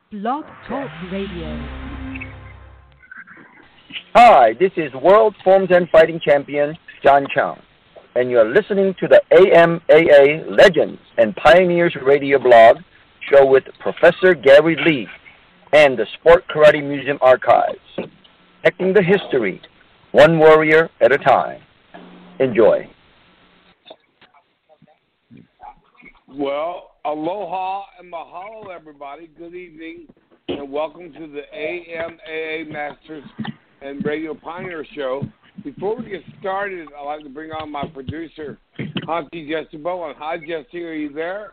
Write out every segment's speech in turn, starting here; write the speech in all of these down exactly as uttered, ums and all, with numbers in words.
Blog Talk Radio. Hi, this is World Forms and Fighting Champion John Chang, and you're listening to the A M A A Legends and Pioneers Radio blog show with Professor Gary Lee and the Sport Karate Museum Archives, protecting the history, one warrior at a time. Enjoy. Well, aloha and mahalo, everybody. Good evening, and welcome to the A M A A Masters and Radio Pioneer Show. Before we get started, I'd like to bring on my producer, Hansi Jesse Bowen. Hi, Jesse. Are you there?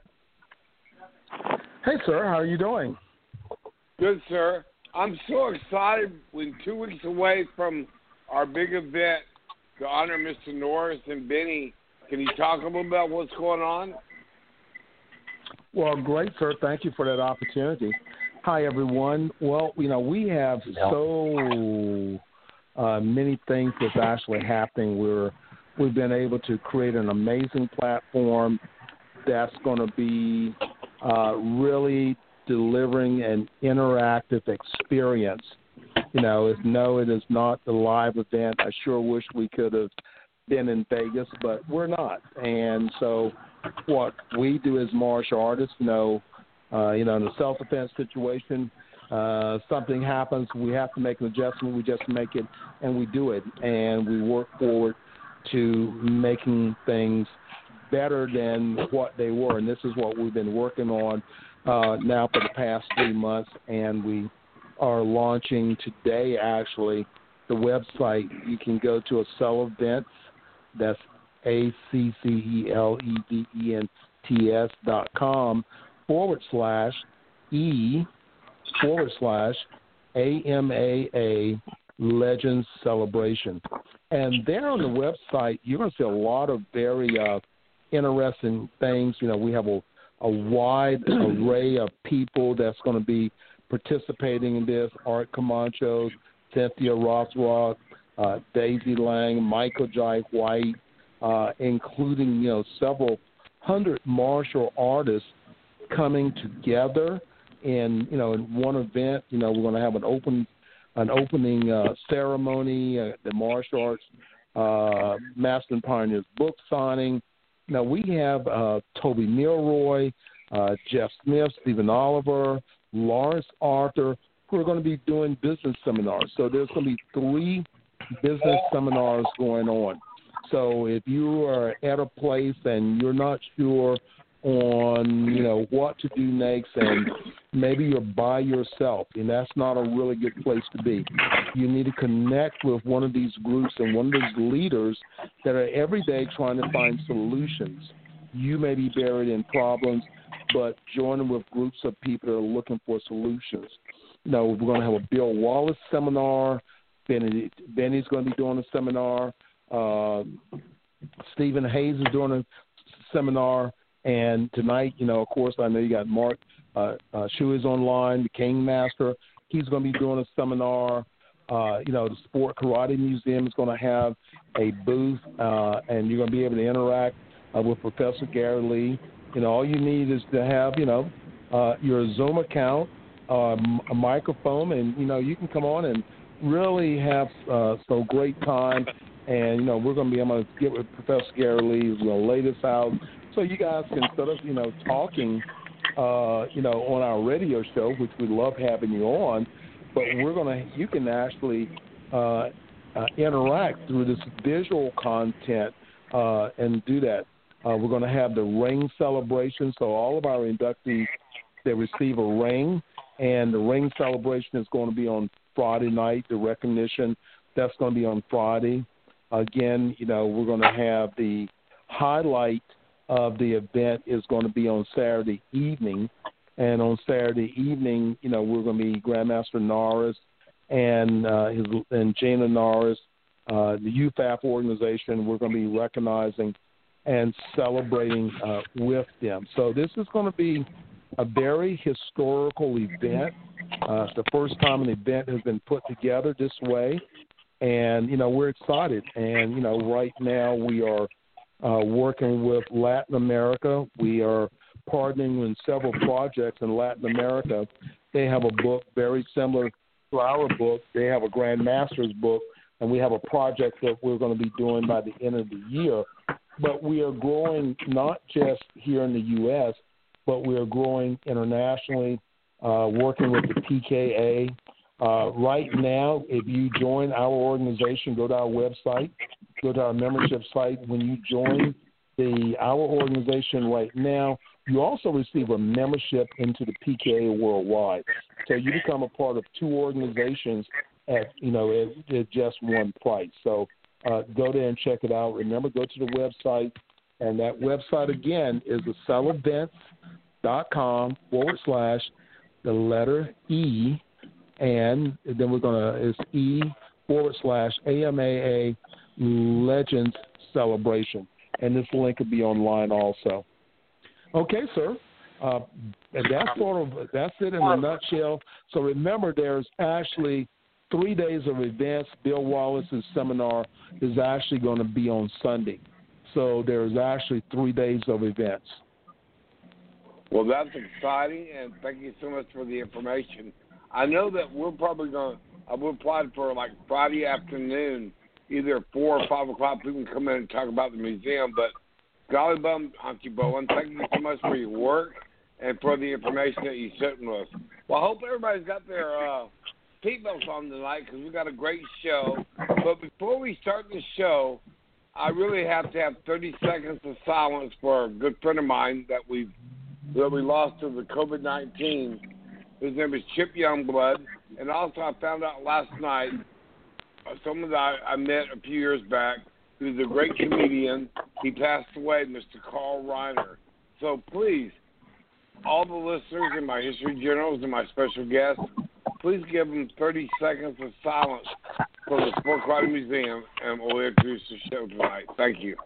Hey, sir. How are you doing? Good, sir. I'm so excited. We're two weeks away from our big event to honor Mister Norris and Benny. Can you talk a little about what's going on? Well, great, sir. Thank you for that opportunity. Hi, everyone. Well, you know, we have so uh, many things that's actually happening. We're, we've been able to create an amazing platform that's going to be uh, really delivering an interactive experience. You know, it's, no, it is not the live event. I sure wish we could have been in Vegas, but we're not. And so what we do as martial artists, you know, uh, you know, in a self-defense situation, uh, something happens, we have to make an adjustment. We just make it, and we do it, and we work forward to making things better than what they were. And this is what we've been working on uh, now for the past three months, and we are launching today, actually, the website. You can go to Accel Events, that's A C C E L E V E N T S dot com forward slash E forward slash A M A A Legends Celebration. And there on the website, you're going to see a lot of very uh, interesting things. You know, we have a, a wide array of people that's going to be participating in this. Art Camacho, Cynthia Rothrock, uh, Daisy Lang, Michael Jai White, uh, including, you know, several hundred martial artists coming together in, you know, in one event. You know, we're going to have an open, an opening uh, ceremony, uh, the martial arts uh, Master and Pioneers book signing. Now we have uh, Toby Milroy, uh, Jeff Smith, Stephen Oliver, Lawrence Arthur, who are going to be doing business seminars. So there's going to be three business seminars going on. So if you are at a place and you're not sure on, you know, what to do next, and maybe you're by yourself, and that's not a really good place to be. You need to connect with one of these groups and one of these leaders that are every day trying to find solutions. You may be buried in problems, but joining with groups of people that are looking for solutions. You know, we're going to have a Bill Wallace seminar. Benny, Benny's going to be doing a seminar. Uh, Stephen Hayes is doing a seminar. And tonight, you know, of course, I know you got Mark uh, uh, Shuey is online, the King Master. He's going to be doing a seminar. Uh, you know, the Sport Karate Museum is going to have a booth, uh, and you're going to be able to interact uh, with Professor Gary Lee. You know, all you need is to have, you know, uh, your Zoom account, uh, a microphone, and, you know, you can come on and really have uh, some great time. And, you know, we're going to be able to get with Professor Gary Lee. We're going to lay this out so you guys can, instead of, you know, talking, uh, you know, on our radio show, which we love having you on, but we're going to, you can actually uh, uh, interact through this visual content uh, and do that. Uh, we're going to have the ring celebration, so all of our inductees, they receive a ring, and the ring celebration is going to be on Friday night. The recognition, that's going to be on Friday. Again, you know, we're going to have the highlight of the event is going to be on Saturday evening, and on Saturday evening, you know, we're going to be Grandmaster Norris and uh, his, and Jana Norris, uh, the U F A F organization. We're going to be recognizing and celebrating uh, with them. So this is going to be a very historical event. Uh, it's the first time an event has been put together this way, and, you know, we're excited. And, you know, right now we are uh, working with Latin America. We are partnering in several projects in Latin America They have a book very similar to our book. They have a Grandmaster's book, and we have a project that we're going to be doing by the end of the year. But we are growing not just here in the U S, but we are growing internationally, uh, working with the P K A. Uh, right now, if you join our organization, go to our website, go to our membership site. When you join the our organization right now, you also receive a membership into the P K A worldwide. So you become a part of two organizations at you know at, at just one price. So uh, go there and check it out. Remember, go to the website, and that website again is accelevents dot com forward slash the letter E, and then we're gonna it's E forward slash A M A A Legends Celebration, and this link will be online also. Okay, sir. Uh, and that's sort of that's it in a nutshell. So remember, there's actually three days of events. Bill Wallace's seminar is actually going to be on Sunday. So there's actually three days of events. Well, that's exciting, and thank you so much for the information. I know that we're probably going to, uh, we're applied for like Friday afternoon, either four or five o'clock. People can come in and talk about the museum. But golly bum, Auntie Bowen, thank you so much for your work and for the information that you sent us. Well, I hope everybody's got their uh, seatbelts on tonight because we've got a great show. But before we start the show, I really have to have thirty seconds of silence for a good friend of mine that we've that we lost to the COVID nineteen. His name is Chip Youngblood. And also I found out last night, uh, someone that I, I met a few years back, who's a great comedian. He passed away, Mister Carl Reiner. So please, all the listeners and my history generals and my special guests, please give them thirty seconds of silence for the Sport Karate Museum, and we'll introduce the show tonight. Thank you.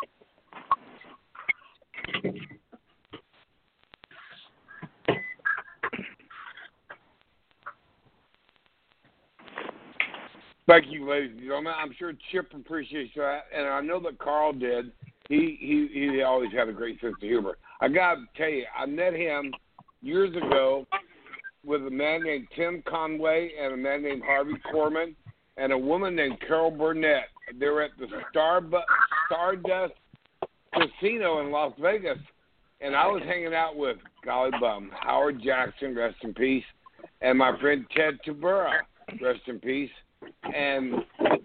Thank you, ladies and gentlemen. I'm sure Chip appreciates that, and I know that Carl did. He he he always had a great sense of humor. I got to tell you, I met him years ago with a man named Tim Conway and a man named Harvey Korman and a woman named Carol Burnett. They were at the Starbu- Stardust Casino in Las Vegas, and I was hanging out with, golly bum, Howard Jackson, rest in peace, and my friend Ted Tabura, rest in peace. And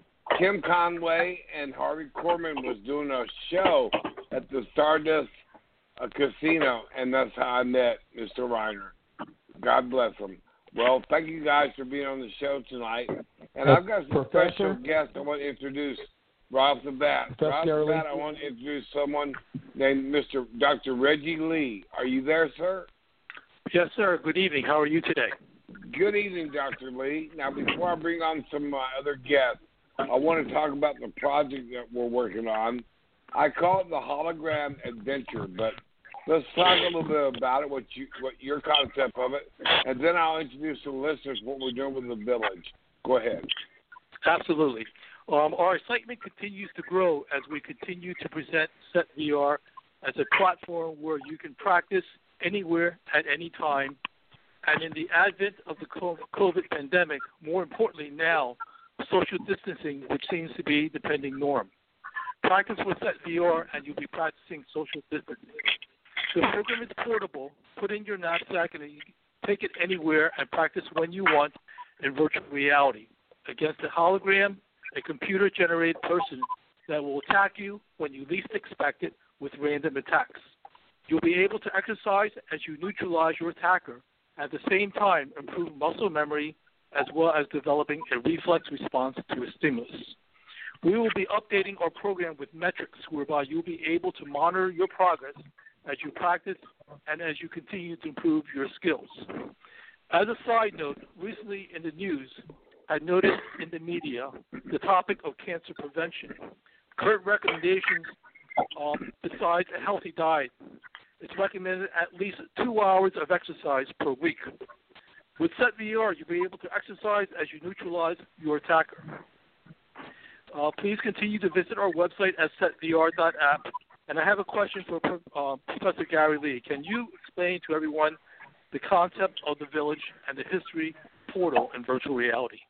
Tim Conway and Harvey Korman was doing a show at the Stardust uh, Casino, and that's how I met Mister Reiner. God bless him. Well, thank you guys for being on the show tonight. And I've got some Professor? special guests I want to introduce right off the bat. Professor Right off the bat, I want to introduce someone named Mister Doctor Reggie Lee. Are you there, sir? Yes, sir. Good evening. How are you today? Good evening, Doctor Lee. Now, before I bring on some of my other guests, I want to talk about the project that we're working on. I call it the Hologram Adventure, but let's talk a little bit about it, what you, what your concept of it, and then I'll introduce to the listeners what we're doing with the village. Go ahead. Absolutely. Um, our excitement continues to grow as we continue to present Set V R as a platform where you can practice anywhere at any time. And in the advent of the COVID pandemic, more importantly now, social distancing, which seems to be the pending norm. Practice with Set V R and you'll be practicing social distancing. The program is portable. Put in your knapsack and you can take it anywhere and practice when you want in virtual reality against a hologram, a computer-generated person that will attack you when you least expect it with random attacks. You'll be able to exercise as you neutralize your attacker, at the same time improve muscle memory as well as developing a reflex response to a stimulus. We will be updating our program with metrics whereby you'll be able to monitor your progress as you practice and as you continue to improve your skills. As a side note, recently in the news, I noticed in the media the topic of cancer prevention. Current recommendations, um, besides a healthy diet, it's recommended at least two hours of exercise per week. With Set V R, you'll be able to exercise as you neutralize your attacker. Uh, please continue to visit our website at set v r dot app. And I have a question for uh, Professor Gary Lee. Can you explain to everyone the concept of the village and the history portal in virtual reality?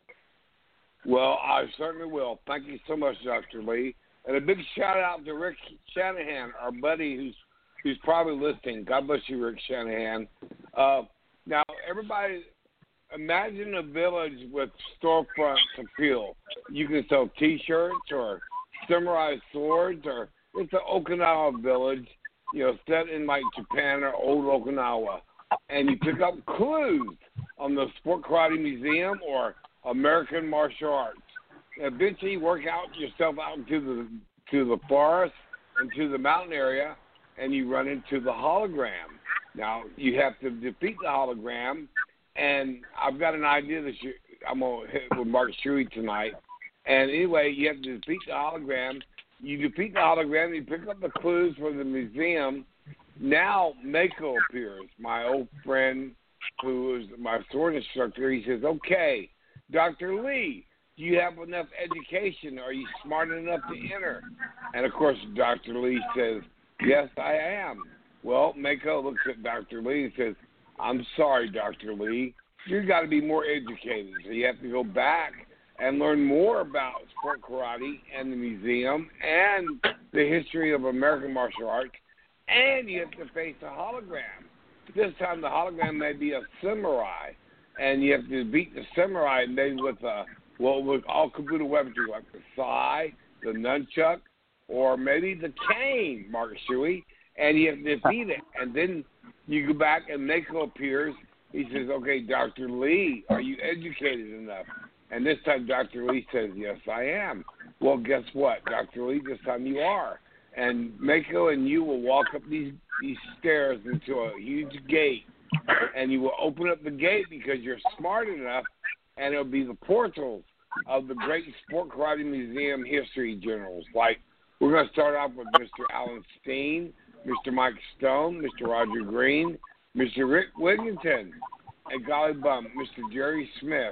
Well, I certainly will. Thank you so much, Doctor Lee. And a big shout-out to Rick Shanahan, our buddy who's who's probably listening. God bless you, Rick Shanahan. Uh, now, everybody, imagine a village with storefronts to fill. You can sell T-shirts or samurai swords, or it's an Okinawa village, you know, set in like Japan or old Okinawa. And you pick up clues on the Sport Karate Museum or American martial arts. Eventually, you work out yourself out into the to the forest, into the mountain area, and you run into the hologram. Now, you have to defeat the hologram, and I've got an idea that you, I'm going to hit with Mark Shuey tonight. And anyway, you have to defeat the hologram. You defeat the hologram, you pick up the clues for the museum. Now, Mako appears, my old friend who is my sword instructor. He says, okay, Doctor Lee, do you have enough education? Are you smart enough to enter? And, of course, Doctor Lee says, yes, I am. Well, Mako looks at Doctor Lee and says, I'm sorry, Doctor Lee. You've got to be more educated. So you have to go back and learn more about sport karate and the museum and the history of American martial arts, and you have to face a hologram. This time the hologram may be a samurai, and you have to beat the samurai maybe with a, well, with all computer weaponry like the sai, the nunchuck, or maybe the cane, Mark Shuey, and you have to defeat it. And then you go back and Mako appears. He says, okay, Doctor Lee, are you educated enough? And this time Doctor Lee says, yes, I am. Well, guess what, Doctor Lee, this time you are. And Mako and you will walk up these, these stairs into a huge gate, and you will open up the gate because you're smart enough, and it'll be the portals of the great Sport Karate Museum history journals. Like, we're going to start off with Mister Alan Steen, Mister Mike Stone, Mister Roger Green, Mister Rick Wigington, and golly bum, Mister Jerry Smith.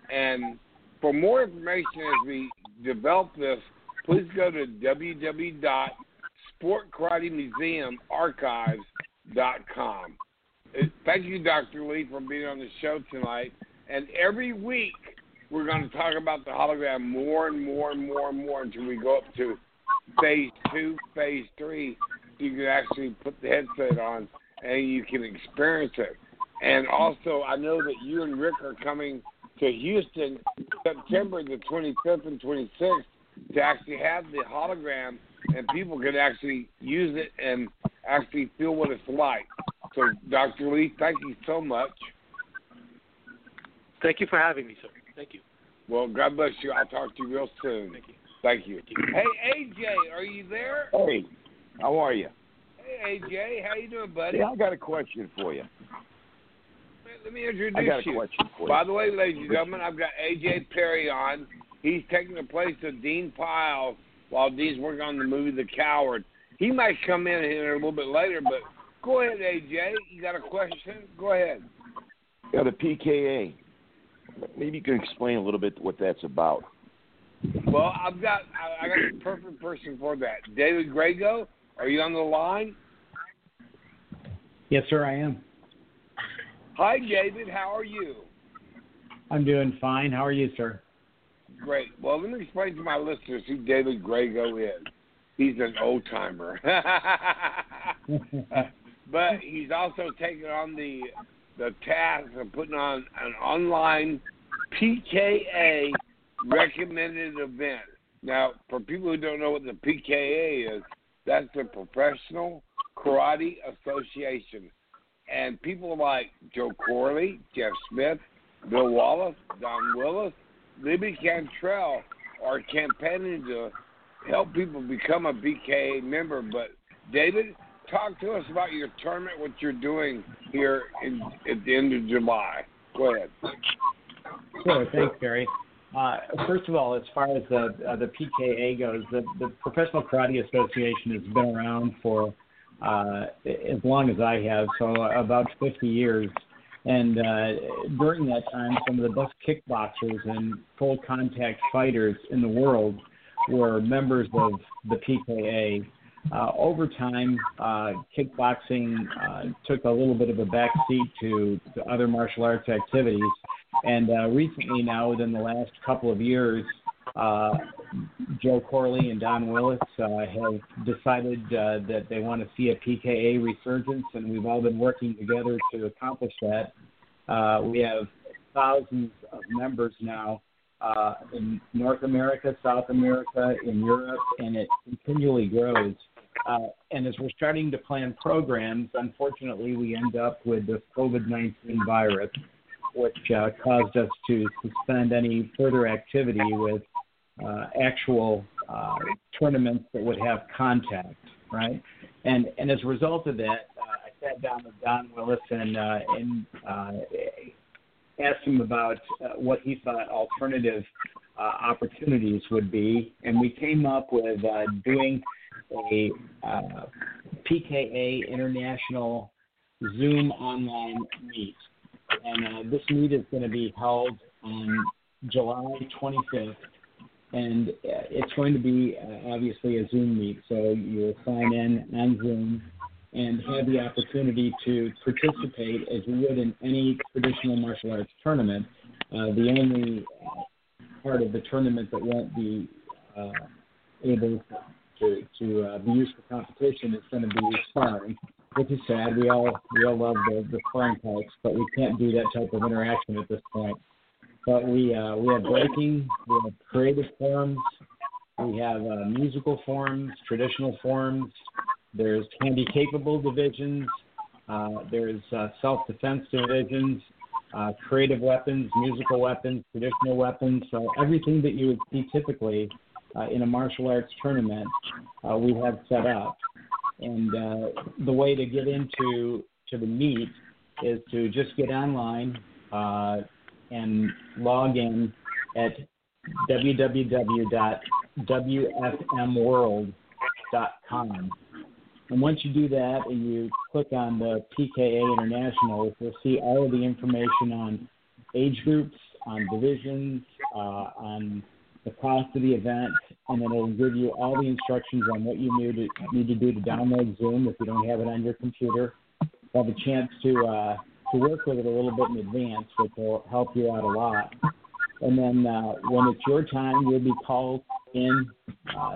And for more information as we develop this, please go to w w w dot sport karate museum archives dot com. Thank you, Doctor Lee, for being on the show tonight. And every week we're going to talk about the hologram more and more and more and more until we go up to phase two, phase three. You can actually put the headset on and you can experience it. And also, I know that you and Rick are coming to Houston September the twenty-fifth and twenty-sixth to actually have the hologram, and people can actually use it and actually feel what it's like. So, Doctor Lee, thank you so much. Thank you for having me, sir. Thank you. Well, God bless you. I'll talk to you real soon. Thank you. Thank you. Hey, A J, are you there? Hey, how are you? Hey, A J, how you doing, buddy? Yeah, I got a question for you. Let me introduce I got a you. question for you. By the way, ladies and gentlemen, I've got A J Perry on. He's taking the place of Dean Piles while Dean's working on the movie The Coward. He might come in here a little bit later, but go ahead, A J. You got a question? Go ahead. Yeah, the P K A. Maybe you can explain a little bit what that's about. Well, I've got I, I got the perfect person for that. David Grego, are you on the line? Yes, sir, I am. Hi, David. How are you? I'm doing fine. How are you, sir? Great. Well, let me explain to my listeners who David Grego is. He's an old-timer. But he's also taken on the the task of putting on an online P K A recommended event. Now, for people who don't know what the P K A is, that's the Professional Karate Association. And people like Joe Corley, Jeff Smith, Bill Wallace, Don Willis, Libby Cantrell are campaigning to help people become a B K A member. But, David, talk to us about your tournament, what you're doing here in, at the end of July. Go ahead. Sure. Thanks, Barry. Uh, first of all, as far as the uh, the P K A goes, the, the Professional Karate Association has been around for uh, as long as I have, so about fifty years. And uh, during that time, some of the best kickboxers and full contact fighters in the world were members of the P K A. uh, over time, uh, kickboxing uh, took a little bit of a backseat to, to other martial arts activities. And uh, recently now, within the last couple of years, uh, Joe Corley and Don Willis uh, have decided uh, that they want to see a P K A resurgence, and we've all been working together to accomplish that. Uh, we have thousands of members now uh, in North America, South America, in Europe, and it continually grows. Uh, and as we're starting to plan programs, unfortunately, we end up with the COVID nineteen virus, which uh, caused us to suspend any further activity with uh, actual uh, tournaments that would have contact, right? And and as a result of that, uh, I sat down with Don Willis and, uh, and uh, asked him about uh, what he thought alternative uh, opportunities would be, and we came up with uh, doing a uh, P K A international Zoom online meet. And uh, this meet is going to be held on July twenty-fifth, and uh, it's going to be uh, obviously a Zoom meet. So you'll sign in on Zoom and have the opportunity to participate as you would in any traditional martial arts tournament. Uh, the only uh, part of the tournament that won't be uh, able to, to uh, be used for competition is going to be sparring, which is sad. We all we all love the, the sparring types, but we can't do that type of interaction at this point. But we uh, we have breaking, we have creative forms, we have uh, musical forms, traditional forms. There's handy-capable divisions. Uh, there's uh, self-defense divisions, uh, creative weapons, musical weapons, traditional weapons. So everything that you would see typically uh, in a martial arts tournament, uh, we have set up. And uh, the way to get into to the meet is to just get online uh, and log in at w w w dot w f m world dot com. And once you do that and you click on the P K A International, you'll see all of the information on age groups, on divisions, uh, on the cost of the event, and then it'll give you all the instructions on what you need to, need to do to download Zoom if you don't have it on your computer. You'll have a chance to uh, to work with it a little bit in advance, which will help you out a lot. And then uh, when it's your time, you'll be called in uh,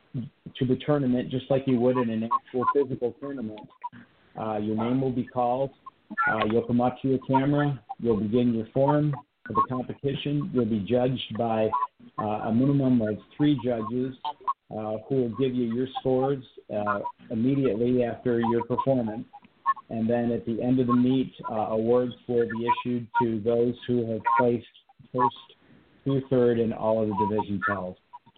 to the tournament just like you would in an actual physical tournament. Uh, your name will be called. Uh, you'll come up to your camera. You'll begin your form for the competition. You'll be judged by uh, a minimum of three judges uh, who will give you your scores uh, immediately after your performance. And then at the end of the meet, uh, awards will be issued to those who have placed first through third in all of the divisions held.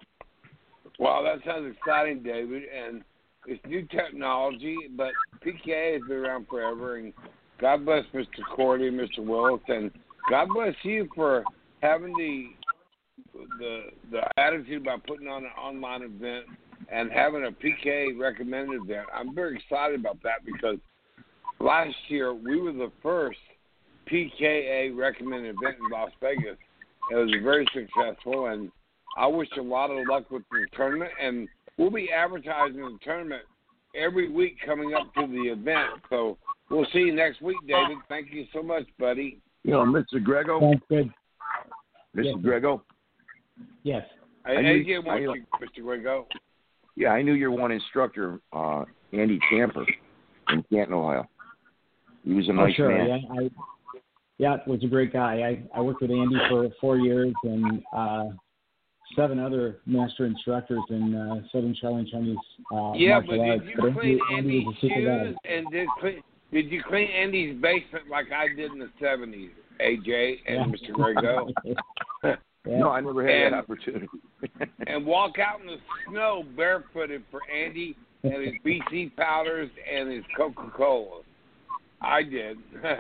Wow, that sounds exciting, David. And it's new technology, but P K A has been around forever. And God bless Mister Corley and Mister Willis, and God bless you for having the the the attitude about putting on an online event and having a P K A recommended event. I'm very excited about that because last year we were the first P K A recommended event in Las Vegas. It was very successful, and I wish a lot of luck with the tournament. And we'll be advertising the tournament every week coming up to the event. So we'll see you next week, David. Thank you so much, buddy. You know, Mister Grego. Sounds good. Mister Yes. Grego. Yes. Hey, I knew- A J wants I- you, Mister Grego. Yeah, I knew your one instructor, uh, Andy Camper, in Canton, Ohio. He was a Oh, nice sure. man. Yeah, I, yeah, was a great guy. I, I worked with Andy for four years and uh, seven other master instructors in uh, Southern Shaolin Chinese uh, Yeah, but martial did arts. you But clean Andy Andy's was a super guy. shoes and did clean, did you clean Andy's basement like I did in the seventies, A J and Yeah. Mister Grego? Yeah. No, I never had And- that opportunity. And walk out in the snow barefooted for Andy and his B C powders and his Coca-Cola. I did.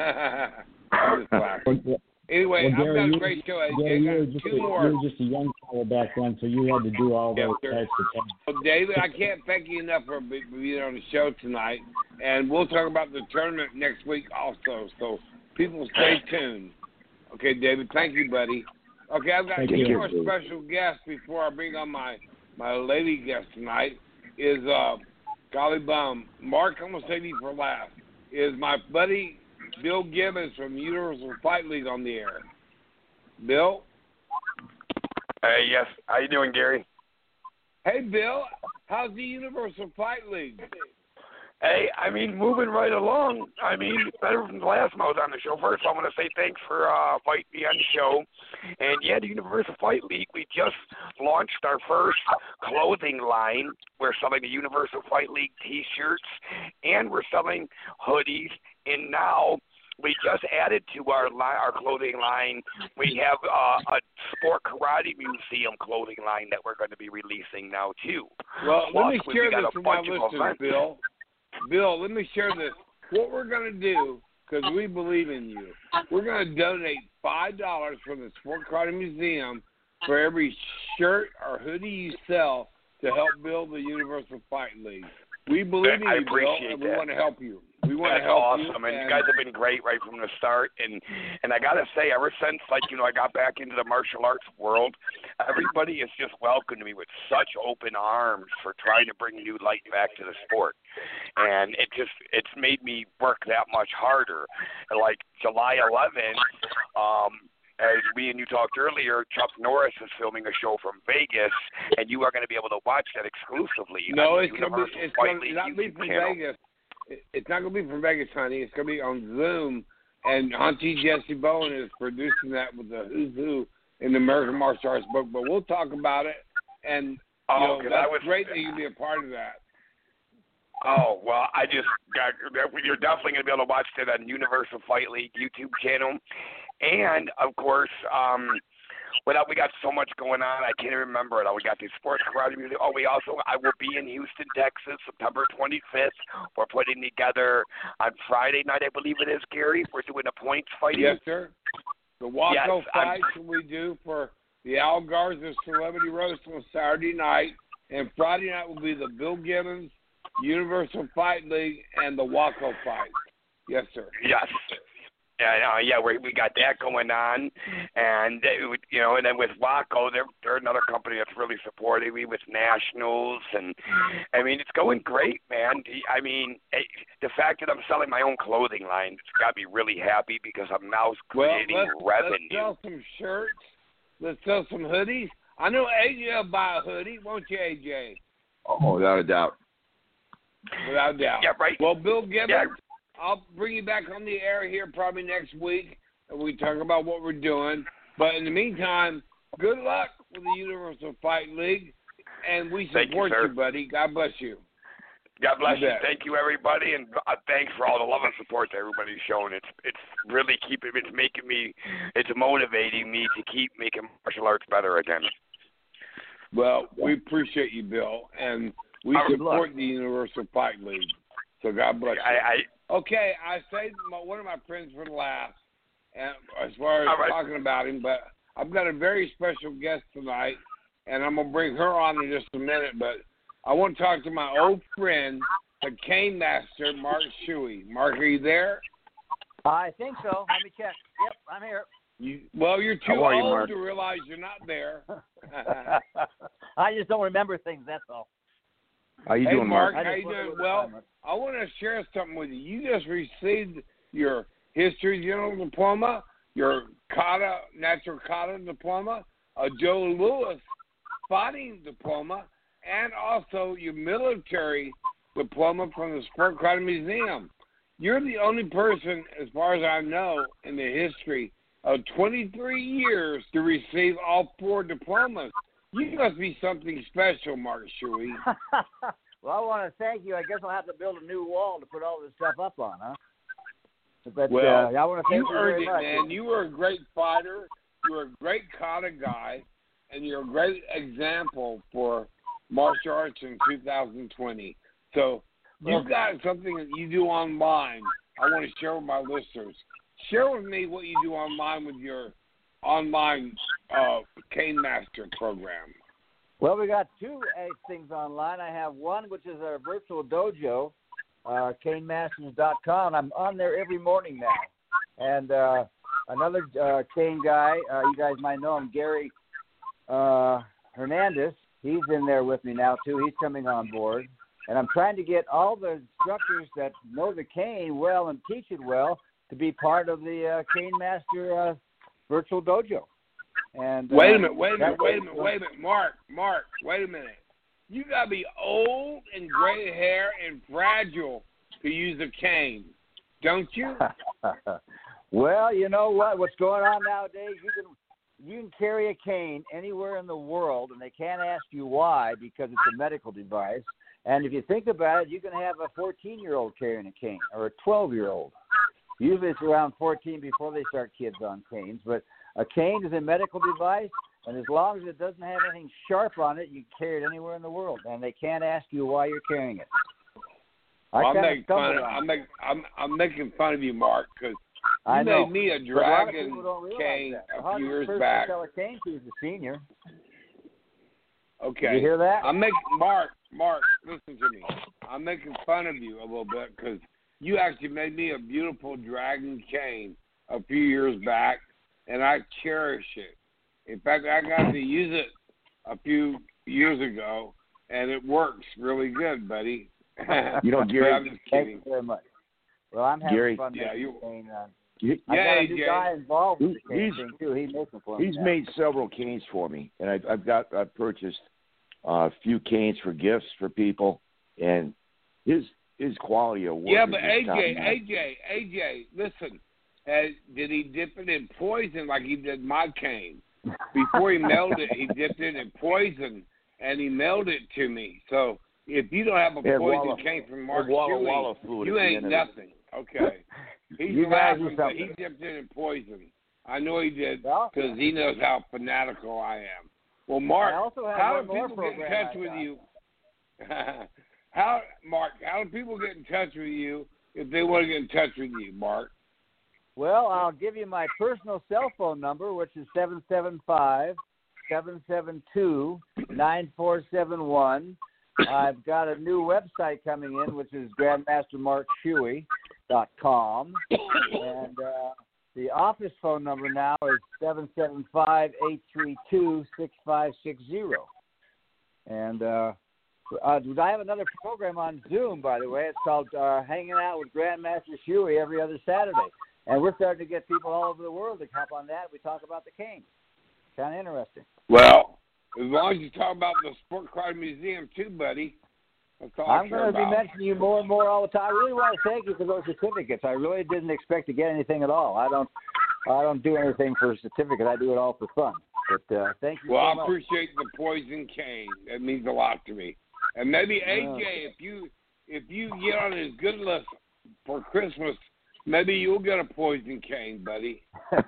I'm just laughing. Well, Anyway, well, I've Gary, got a you- great show. A J. Gary, you I were got just a, two you more. were just a young fellow back then, so you had to do all Yeah, those sure. types of things. Well, David, I can't thank you enough for be- being on the show tonight. And we'll talk about the tournament next week also. So people stay tuned. Okay, David, thank you, buddy. Okay, I've got Thank two you. more special guests before I bring on my, my lady guest tonight. Is uh, golly bum. Mark, I'm going to save you for last. Is my buddy Bill Gibbons from Universal Fight League on the air? Bill? Hey, yes. How you doing, Gary? Hey, Bill. How's the Universal Fight League? Hey, I mean, moving right along. I mean, better than the last time I was on the show. First, I want to say thanks for uh, inviting me on the show. And, yeah, the Universal Fight League, we just launched our first clothing line. We're selling the Universal Fight League T-shirts, and we're selling hoodies. And now we just added to our line, our clothing line, we have uh, a Sport Karate Museum clothing line that we're going to be releasing now, too. Well, Plus, let me share we got this a with my bunch of listeners, events. Bill. Bill, let me share this. What we're going to do, because we believe in you, we're going to donate five dollars from the Sport Karate Museum for every shirt or hoodie you sell to help build the Universal Fight League. We believe in I you, Bill, appreciate and we that. want to help you. We want That's to help awesome, you. and you guys have been great right from the start. And and I gotta say, ever since like you know I got back into the martial arts world, everybody has just welcomed me with such open arms for trying to bring new light back to the sport. And it just it's made me work that much harder. And like July eleventh, um, as we and you talked earlier, Chuck Norris is filming a show from Vegas, and you are going to be able to watch that exclusively. No, on it's the going to be Universal it's Fight going to League not be YouTube from channel. Vegas. It's not going to be from Vegas, honey. It's going to be on Zoom, and Auntie Jesse Bowen is producing that with the who's who in the American martial arts book. But we'll talk about it, and you Oh, know, 'cause that's I was- great that you can be a part of that. Oh, well, I just got, you're definitely going to be able to watch that on Universal Fight League YouTube channel. And, of course, um, without, we got so much going on, I can't even remember it all. We got the Sports Karate Music. Oh, we also, I will be in Houston, Texas, September twenty-fifth. We're putting together on Friday night, I believe it is, Gary. We're doing a points fighting. Yes, sir. The Waco Yes, fights we do for the Al Garza Celebrity Roast on Saturday night, and Friday night will be the Bill Gibbons Universal Fight League and the Waco fight. Yes, sir. Yes. Yeah, uh, yeah, we we got that going on, and it, would- you know, and then with Waco, they're they're another company that's really supporting me with nationals, and I mean, it's going great, man. I mean, it, the fact that I'm selling my own clothing line, it's got me really happy because I'm now Well, creating let's, revenue. let's sell some shirts. Let's sell some hoodies. I know A J will buy a hoodie, won't you, A J? Oh, without a doubt. Without doubt. Yeah, right. Well, Bill Gibbons, Yeah. I'll bring you back on the air here probably next week, and we talk about what we're doing. But in the meantime, good luck with the Universal Fight League, and we Thank you, support sir. you, buddy. God bless you. God bless You you. bet. Thank you, everybody, and uh, thanks for all the love and support that everybody's showing. It's it's really keeping, it's making me, it's motivating me to keep making martial arts better again. Well, we appreciate you, Bill, and we All right, support the Universal Fight League. So God bless you. I, I Okay, I saved my, one of my friends for last, and as far as All right. talking about him, but I've got a very special guest tonight, and I'm gonna bring her on in just a minute. But I want to talk to my old friend, the Cane Master, Mark Shuey. Mark, are you there? I think so. Let me check. Yep, I'm here. You, well, you're too How are you, old Mark? to realize you're not there. I just don't remember things, that's all. How you Hey, doing, Mark, Mark? how I you just doing? wonder Well, what I want to share something with you. You just received your History General Diploma, your Kata, Natural Kata Diploma, a Joe Louis Fighting Diploma, and also your military diploma from the Sport Karate Museum. You're the only person, as far as I know, in the history of twenty-three years to receive all four diplomas. You must be something special, Mark Shuey. Well, I want to thank you. I guess I'll have to build a new wall to put all this stuff up on, huh? But Well, uh, I want to thank you you, earned very it, much. man. You were a great fighter. You were a great kata guy, and you're a great example for martial arts in two thousand twenty. So you've got something that you do online. I want to share with my listeners. Share with me what you do online with your online uh, Cane Master program. Well, we got two uh, things online. I have one, which is our virtual dojo, uh, cane masters dot com. I'm on there every morning now. And uh, another uh, cane guy, uh, you guys might know him, Gary uh, Hernandez. He's in there with me now, too. He's coming on board. And I'm trying to get all the instructors that know the cane well and teach it well to be part of the uh, Cane Master uh, Virtual Dojo. And uh, wait a minute, wait a minute, that wait a way- minute, wait a minute, Mark, Mark, wait a minute. You gotta be old and gray hair and fragile to use a cane, don't you? Well, you know what? What's going on nowadays? You can you can carry a cane anywhere in the world, and they can't ask you why because it's a medical device. And if you think about it, you can have a fourteen-year-old carrying a cane or a twelve-year-old. Usually it's around fourteen before they start kids on canes. But a cane is a medical device, and as long as it doesn't have anything sharp on it, you can carry it anywhere in the world, and they can't ask you why you're carrying it. I Well, I'm kinda making fun. stumbled Of, on I'm it. making. I'm, I'm making fun of you, Mark, because you I know. made me a But a lot of dragon people don't realize cane that. a The few years hardest person back. to sell a cane to is a senior. Okay. You hear that? I'm making Mark. Mark, listen to me. I'm making fun of you a little bit because you actually made me a beautiful dragon cane a few years back, and I cherish it. In fact, I got to use it a few years ago, and it works really good, buddy. You know, Gary- I'm just Thank kidding. you very much. Well, I'm having Gary- fun Yeah, making you- the cane. Uh, He, I Yeah, got a A new J. guy involved with the cane He's- thing too. He makes them for me. he's now. made several canes for me, and I've, I've got I've purchased uh, a few canes for gifts for people, and his his quality of work. Yeah, is but just A J, top-notch. A J, A J, listen. Uh, did he dip it in poison like he did my cane? Before he mailed it, he dipped it in poison, and he mailed it to me. So if you don't have a Yeah, poison Walla- cane from Mark Walla Shuey, Walla fluid you at the ain't end of it. nothing. Okay. He's You guys do laughing, but he something. dipped it in poison. I know he did Well, because he knows how fanatical I am. Well, I Mark, also have how one do more people get in program touch I with got. you? how, Mark, how do people get in touch with you if they want to get in touch with you, Mark? Well, I'll give you my personal cell phone number, which is seven seven five, seven seven two, nine four seven one. I've got a new website coming in, which is grandmaster mark shuey dot com. And uh, the office phone number now is seven seven five, eight three two, six five six zero. And uh, uh, I have another program on Zoom, by the way. It's called uh, Hanging Out with Grandmaster Shuey every other Saturday. And we're starting to get people all over the world to hop on that. We talk about the cane. Kind of interesting. Well, as long as you talk about the Sport Karate Museum too, buddy. That's all I I'm care going to be about. mentioning you more and more all the time. I really want to thank you for those certificates. I really didn't expect to get anything at all. I don't, I don't do anything for a certificate. I do it all for fun. But uh, thank you Well, so I much. appreciate the poison cane. It means a lot to me. And maybe A J, Yeah. if you if you get on his good list for Christmas, maybe you'll get a poison cane, buddy.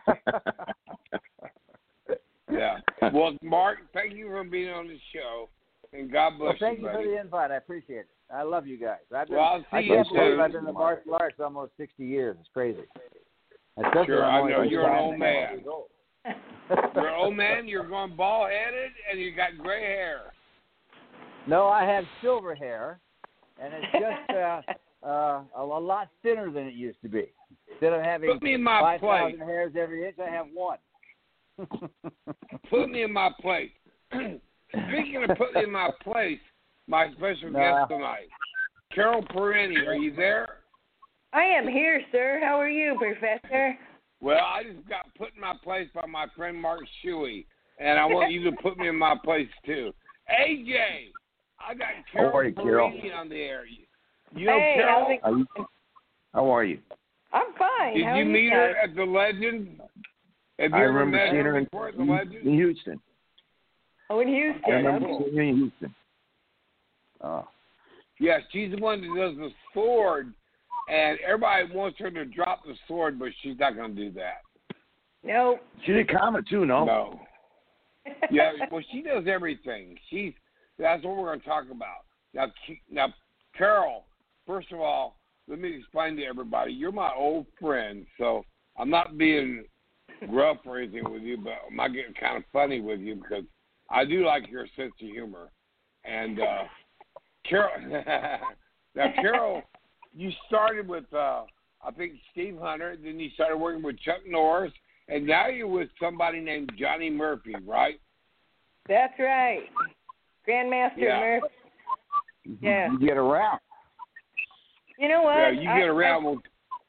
Yeah. Well, Mark, thank you for being on the show, and God bless Well, thank you, you buddy. for the invite. I appreciate it. I love you guys. I've been, Well, I'll see I you can't believe soon. I've been in martial arts almost sixty years. It's crazy. Especially Sure, when I'm I only know. You're an thirty-five old man. years old. You're an old man, you're going bald-headed, and you got gray hair. No, I have silver hair, and it's just uh, uh, a, a lot thinner than it used to be. Instead of having Put me in my five place. thousand hairs every inch, I have one. Put me in my place. Speaking of putting in my place, my special Nah. guest tonight, Carol Perini, are you there? I am here, sir. How are you, Professor? Well, I just got put in my place by my friend Mark Shuey, and I want you to put me in my place too. A J, I got Carol How are you, Carol? Perini on the air. You, you know Hey, Carol? how's it- Are you, how are you? I'm fine. Did How you are meet you her guys? at the Legend? Have you I ever remember met seeing her her in, before at the in, Legend? in Houston. Oh, in I Houston. remember Okay. seeing her in Houston. Oh. Yeah, she's the one that does the sword, and everybody wants her to drop the sword, but she's not going to do that. No. She did comment too, no? No. Yeah, well, she does everything. She's that's what we're going to talk about. Now, K- now, Carol. First of all, let me explain to everybody. You're my old friend, so I'm not being rough or anything with you, but I'm not getting kind of funny with you because I do like your sense of humor. And uh, Carol, now Carol, you started with uh, I think Steve Hunter, then you started working with Chuck Norris, and now you're with somebody named Johnny Murphy, right? That's right. Grandmaster Yeah. Murphy. Yeah. You get around. You know what? Yeah, you get I, around. I, well,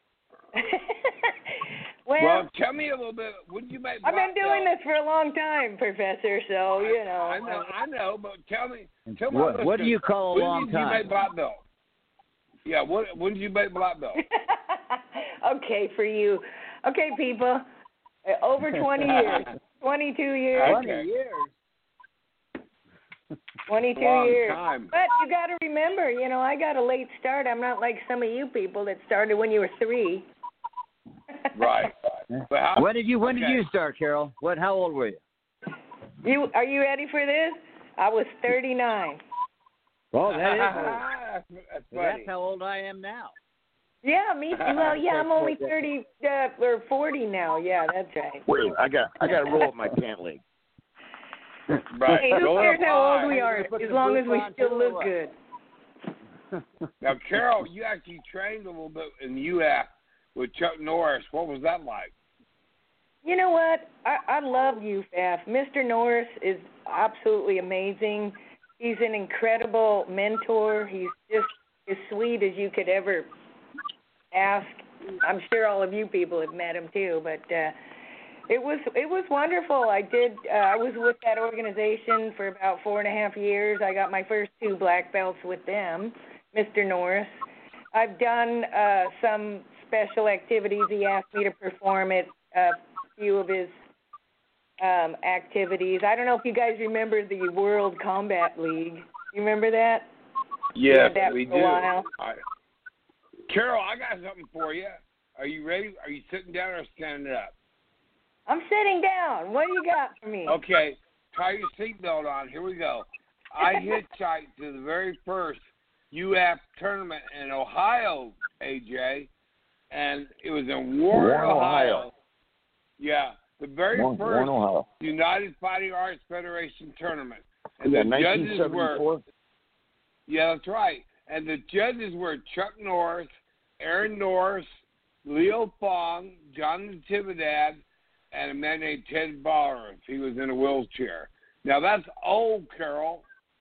well, well, tell me a little bit. When did you make I've black been doing belt? this for a long time, Professor. So you know. I know, I know, but tell me, tell me. What, what do you call a when long did time? you make black belt? Yeah, what, when did you make black belt? Okay, for you. Okay, people. Uh, over twenty years. twenty-two years. Okay. twenty years. twenty-two Long years. time. But you got to remember, you know, I got a late start. I'm not like some of you people that started when you were three. Right. But how, When did you When okay. did you start, Carol? What? How old were you? You are you ready for this? I was thirty-nine. Oh, that is old. that's, that's Well, funny. that's how old I am now. Yeah, me too. Well, yeah, I'm only thirty uh, or forty now. Yeah, that's right. Wait, I got I got to roll up my pant leg. Right. Hey, who Go cares up how old high. we are, Put as the long as boots we on still too, or look what? good. Now, Carol, you actually trained a little bit in U F with Chuck Norris. What was that like? You know what? I, I love U F A. Mister Norris is absolutely amazing. He's an incredible mentor. He's just as sweet as you could ever ask. I'm sure all of you people have met him too, but uh, it was it was wonderful. I did. Uh, I was with that organization for about four and a half years. I got my first two black belts with them, Mister Norris. I've done uh, some special activities. He asked me to perform at a few of his um, activities. I don't know if you guys remember the World Combat League. You remember that? Yes, that we for a do. while. I, Carol, I got something for you. Are you ready? Are you sitting down or standing up? I'm sitting down. What do you got for me? Okay, tie your seatbelt on. Here we go. I hitchhiked to the very first U F tournament in Ohio, A J, and it was in Warren, Warren, Ohio. Ohio. Yeah, the very Warren, first Warren, Ohio. United Fighting Arts Federation tournament. And Yeah, the judges were, nineteen seventy-four. yeah, that's right. And the judges were Chuck Norris, Aaron Norris, Leo Fong, John Natividad, and a man named Ted Bowers. He was in a wheelchair. Now, that's old, Carol.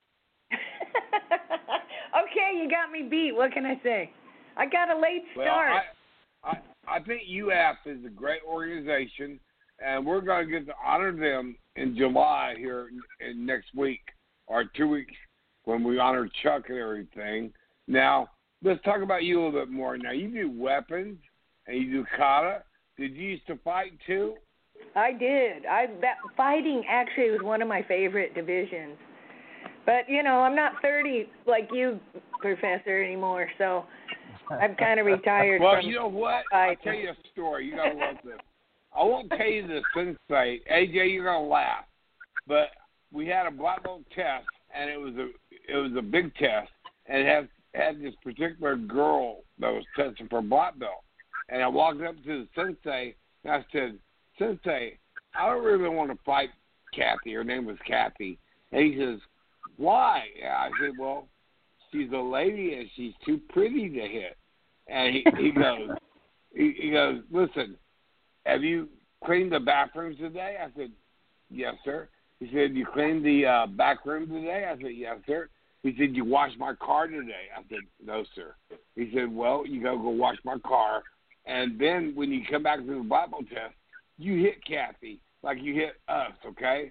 Okay, you got me beat. What can I say? I got a late Well, start. I, I, I think U F is a great organization, and we're going to get to honor them in July here in, in next week or two weeks when we honor Chuck and everything. Now, let's talk about you a little bit more. Now, you do weapons and you do kata. Did you used to fight too? I did. I that fighting actually was one of my favorite divisions. But you know, I'm not thirty like you, Professor, anymore. So I've kind of retired. Well, from you know what? fighting. I'll tell you a story. You gotta love this. I won't tell you the sensei. A J, you're gonna laugh. But we had a black belt test, and it was a it was a big test, and it had had this particular girl that was testing for black belt. And I walked up to the sensei, and I said, Sensei, I don't really want to fight Kathy. Her name was Kathy. And he says, why? And I said, well, she's a lady and she's too pretty to hit. And he, he goes, he, he goes, listen, have you cleaned the bathrooms today? I said, yes, sir. He said, you cleaned the uh, back room today? I said, yes, sir. He said, you washed my car today? I said, no, sir. He said, well, you got to go wash my car. And then when you come back to the Bible test, you hit Kathy like you hit us, okay?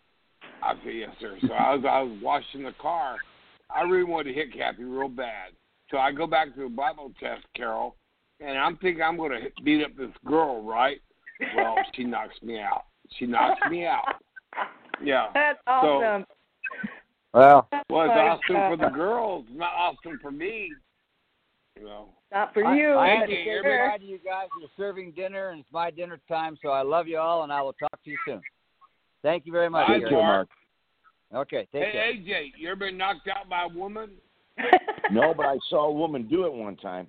I said, yes, sir. So I was I was washing the car. I really wanted to hit Kathy real bad. So I go back to the Bible test, Carol, and I'm thinking I'm going to beat up this girl, right? Well, she knocks me out. She knocks me out. Yeah. That's awesome. So, Well, well, it's My awesome for God. the girls, not awesome for me. You know. Not for I, you. I have but to say sure. goodbye to you guys. You're serving dinner, and it's my dinner time, so I love you all, and I will talk to you soon. Thank you very much. Bye, Gary. Mark. Okay, take Hey, care. A J, you ever been knocked out by a woman? No, but I saw a woman do it one time.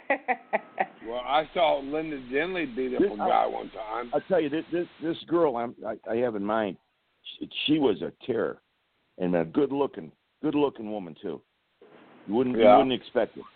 Well, I saw Linda Denley beat up a guy one time. I'll tell you, this this, this girl I'm, I, I have in mind, she, she was a terror, and a good looking, good looking woman too. You wouldn't Yeah. you wouldn't expect it.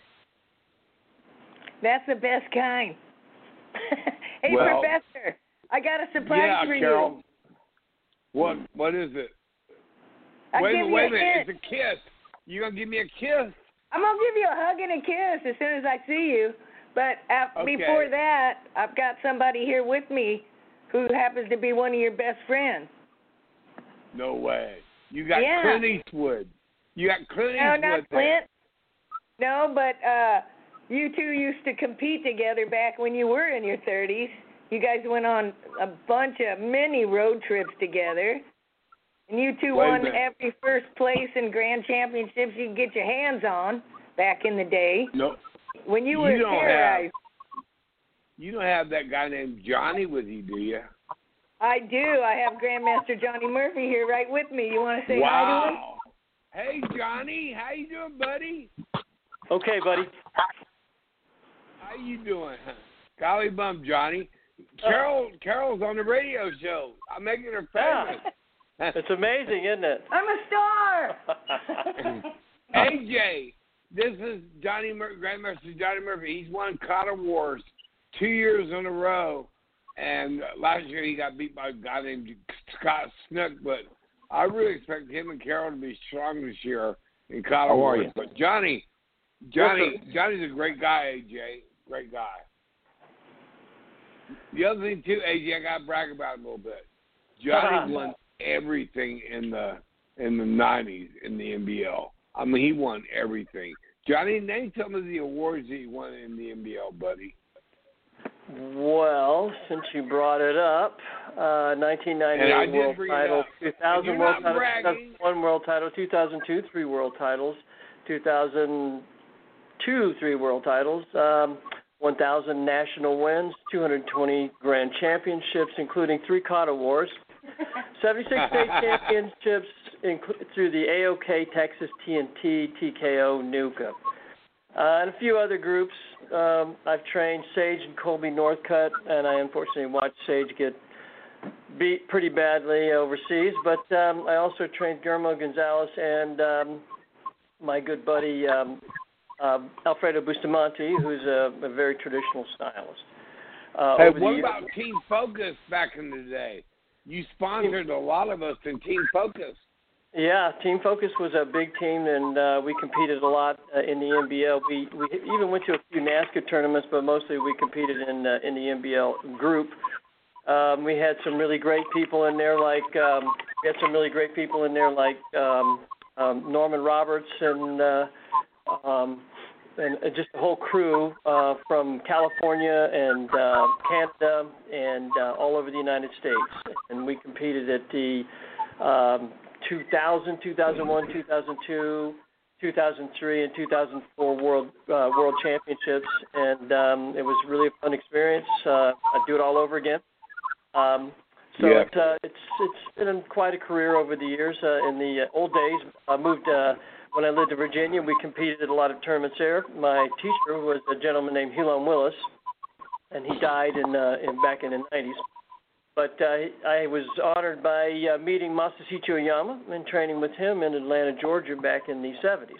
That's the best kind. Hey, Well, Professor, I got a surprise Yeah, for Carol. you. What what is it? I'll wait give a you wait a a minute, hint. it's a kiss. You gonna give me a kiss? I'm gonna give you a hug and a kiss as soon as I see you. But uh, Okay. before that, I've got somebody here with me who happens to be one of your best friends. No way. You got Yeah. Clint Eastwood. You got Clint No, Eastwood not there. Clint. No, but uh, you two used to compete together back when you were in your thirties. You guys went on a bunch of many road trips together. And you two Wait a won minute. every first place in grand championships you could get your hands on back in the day. No. When you were You don't have- terrorized. You don't have that guy named Johnny with you, do you? I do. I have Grandmaster Johnny Murphy here right with me. You want to say hi to him? Wow. Hey, Johnny. How you doing, buddy? Okay, buddy. How you doing? Golly bum, Johnny. Carol, Carol's on the radio show. I'm making her famous. It's amazing, isn't it? I'm a star. A J, this is Johnny Mur- Grandmaster Johnny Murphy. He's won Kata Wars two years in a row, and last year he got beat by a guy named Scott Snook. But I really expect him and Carol to be strong this year in Kata How are Wars. you? But Johnny, Johnny, Johnny's a great guy. A J, great guy. The other thing too, A J, I got to brag about it a little bit. Johnny won everything in the in the nineties in the N B L. I mean, he won everything. Johnny, name some of the awards that he won in the N B L, buddy. Well, since you brought it up, uh, nineteen ninety-eight world title, two thousand world title, two thousand one world title, two thousand two three world titles, two thousand two three world titles, um, one thousand national wins, two hundred twenty grand championships, including three Kata Wars, seventy-six state championships inc- through the A O K, Texas T N T, T K O, Nuka. Uh, and a few other groups. Um, I've trained Sage and Colby Northcutt, and I unfortunately watched Sage get beat pretty badly overseas. But um, I also trained Guillermo Gonzalez and um, my good buddy um, uh, Alfredo Bustamante, who's a, a very traditional stylist. Uh, Hey, over the what years- about Team Focus back in the day? You sponsored a lot of us in Team Focus. Yeah, Team Focus was a big team, and uh, we competed a lot uh, in the N B L. We we even went to a few NASCAR tournaments, but mostly we competed in uh, in the N B L group. Um, we had some really great people in there, like um, we had some really great people in there, like um, um, Norman Roberts and uh, um, and uh, just the whole crew uh, from California and uh, Canada and uh, all over the United States. And we competed at the um, two thousand, two thousand one, two thousand two, two thousand three, and two thousand four World uh, World Championships, and um, it was really a fun experience. Uh, I'd do it all over again. Um, so Yeah. it, uh, it's it's been quite a career over the years. Uh, in the uh, old days, I moved uh, when I lived in Virginia. We competed at a lot of tournaments there. My teacher was a gentleman named Hulon Willis, and he died in, uh, in back in the nineties. But uh, I was honored by uh, meeting Masahito Oyama and training with him in Atlanta, Georgia, back in the seventies.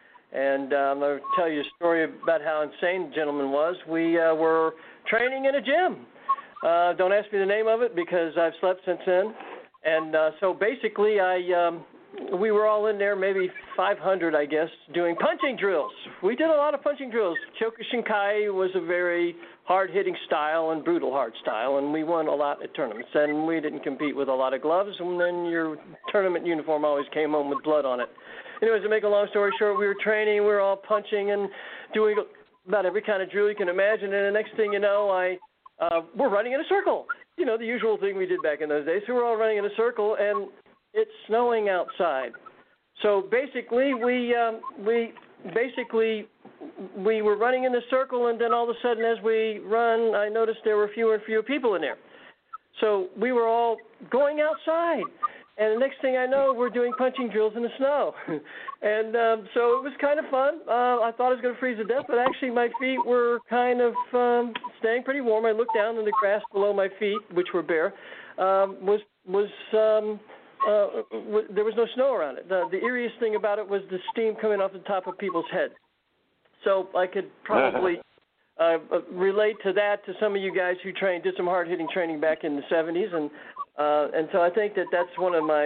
And um, I'll tell you a story about how insane the gentleman was. We uh, were training in a gym. Uh, don't ask me the name of it because I've slept since then. And uh, so basically, I um, we were all in there, maybe five hundred, I guess, doing punching drills. We did a lot of punching drills. Kyokushinkai was a very hard-hitting style and brutal hard style, and we won a lot at tournaments. And we didn't compete with a lot of gloves, and then your tournament uniform always came home with blood on it. Anyways, to make a long story short, we were training, we were all punching and doing about every kind of drill you can imagine, and the next thing you know, I uh, we're running in a circle. You know, the usual thing we did back in those days. So we're all running in a circle, and it's snowing outside. So basically, we um, we basically we were running in the circle, and then all of a sudden, as we run, I noticed there were fewer and fewer people in there. So we were all going outside, and the next thing I know, we're doing punching drills in the snow. and um, so it was kind of fun. Uh, I thought I was going to freeze to death, but actually my feet were kind of um, staying pretty warm. I looked down, and the grass below my feet, which were bare, um, was was um, uh, w- there was no snow around it. The, the eeriest thing about it was the steam coming off the top of people's heads. So I could probably uh, relate to that to some of you guys who trained, did some hard-hitting training back in the seventies, and uh, and so I think that that's one of my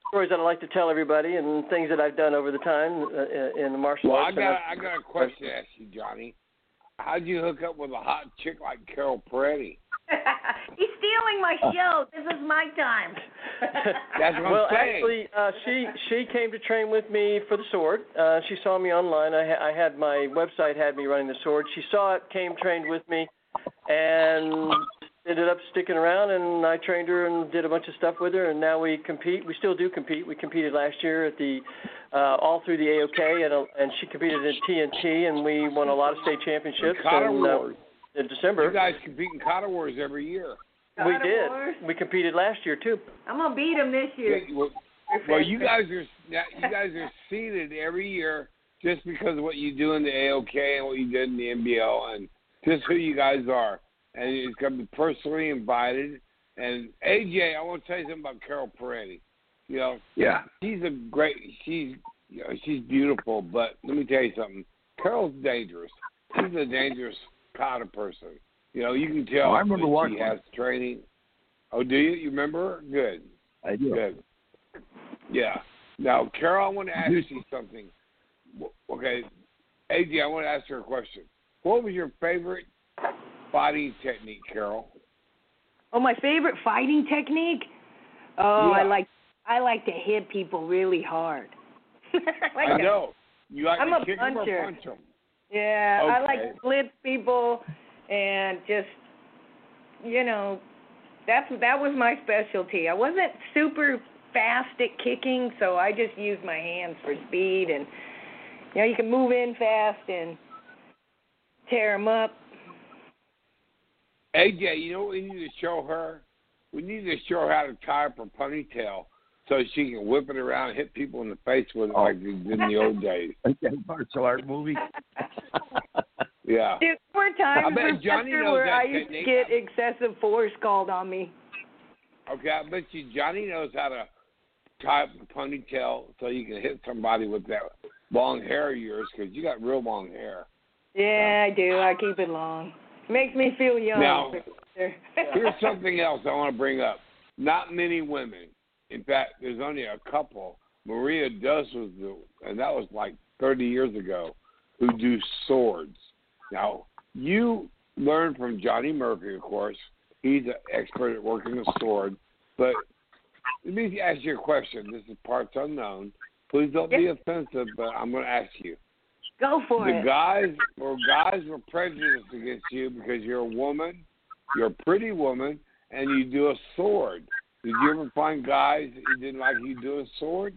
stories that I like to tell everybody and things that I've done over the time uh, in the martial well, arts. Well, I got I got a question to ask you, Johnny. How'd you hook up with a hot chick like Carol Peretti? He's stealing my show. This is my time. That's what well, I'm saying. actually, uh, she she came to train with me for the sword. Uh, she saw me online. I, ha- I had my website had me running the sword. She saw it, came, trained with me, and ended up sticking around. And I trained her and did a bunch of stuff with her. And now we compete. We still do compete. We competed last year at the uh, all through the A O K, and uh, and she competed in T N T, and we won a lot of state championships. Kata and, Wars. Uh, in December. You guys compete in Kata Wars every year. We did. Wars. We competed last year too. I'm gonna beat him this year. Yeah, well, well, you guys are you guys are seeded every year just because of what you do in the A O K and what you did in the N B L and just who you guys are. And it's gonna be personally invited. And A J, I want to tell you something about Carol Peretti. You know, yeah, she's a great. She's you know, she's beautiful, but let me tell you something. Carol's dangerous. She's a dangerous kind of person. You know, you can tell oh, I remember that she watching. has training. Oh, do you? You remember her? Good. I do. Good. Yeah. Now, Carol, I want to ask you something. Okay, A J, I want to ask her a question. What was your favorite fighting technique, Carol? Oh, my favorite fighting technique? Oh, yeah. I like I like to hit people really hard. I, like I to, know. You like I'm to a kick puncher. them or punch them? Yeah, okay. I like to blitz people and just, you know, that's that was my specialty. I wasn't super fast at kicking, so I just used my hands for speed. And, you know, you can move in fast and tear them up. A J, you know what we need to show her? We need to show her how to tie up her ponytail so she can whip it around and hit people in the face with it oh. like they did in the old days. Okay, martial art movie. Yeah. There were times I bet Johnny knows where that I used technique. to get excessive force called on me. Okay, I bet you Johnny knows how to tie up the ponytail so you can hit somebody with that long hair of yours because you got real long hair. Yeah, I do. I keep it long. Makes me feel young. Now, here's something else I want to bring up. Not many women. In fact, there's only a couple. Maria Duss was the, and that was like thirty years ago, who do swords. Now, you learned from Johnny Murphy, of course. He's an expert at working a sword. But let me ask you a question. This is parts unknown. Please don't be offensive, but I'm going to ask you. Go for the it. Guys, or guys were prejudiced against you because you're a woman, you're a pretty woman, and you do a sword. Did you ever find guys that didn't like you do a sword?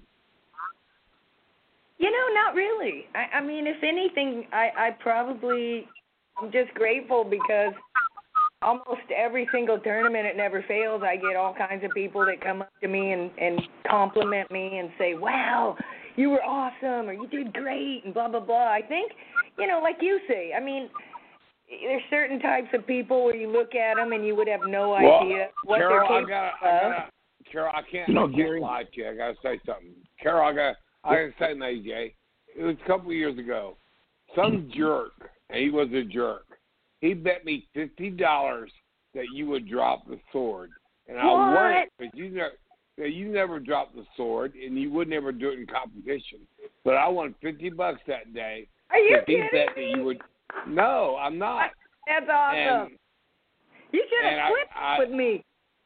You know, not really. I, I mean, if anything, I, I probably, I'm just grateful because almost every single tournament, it never fails, I get all kinds of people that come up to me and, and compliment me and say, wow, you were awesome, or you did great, and blah, blah, blah. I think, you know, like you say, I mean, there's certain types of people where you look at them and you would have no well, idea what Carol, they're capable I gotta, of. I gotta, Carol, I can't, no, I can't lie to you. I got to say something. Carol, I got I got to say something, A J. It was a couple of years ago. Some jerk, and he was a jerk, he bet me fifty dollars that you would drop the sword. And I what? won it, but you never, you never dropped the sword, and you would never do it in competition. But I won fifty bucks that day. Are you he kidding bet me? that you would. No, I'm not. That's awesome. And, you should have quit I, I, with me.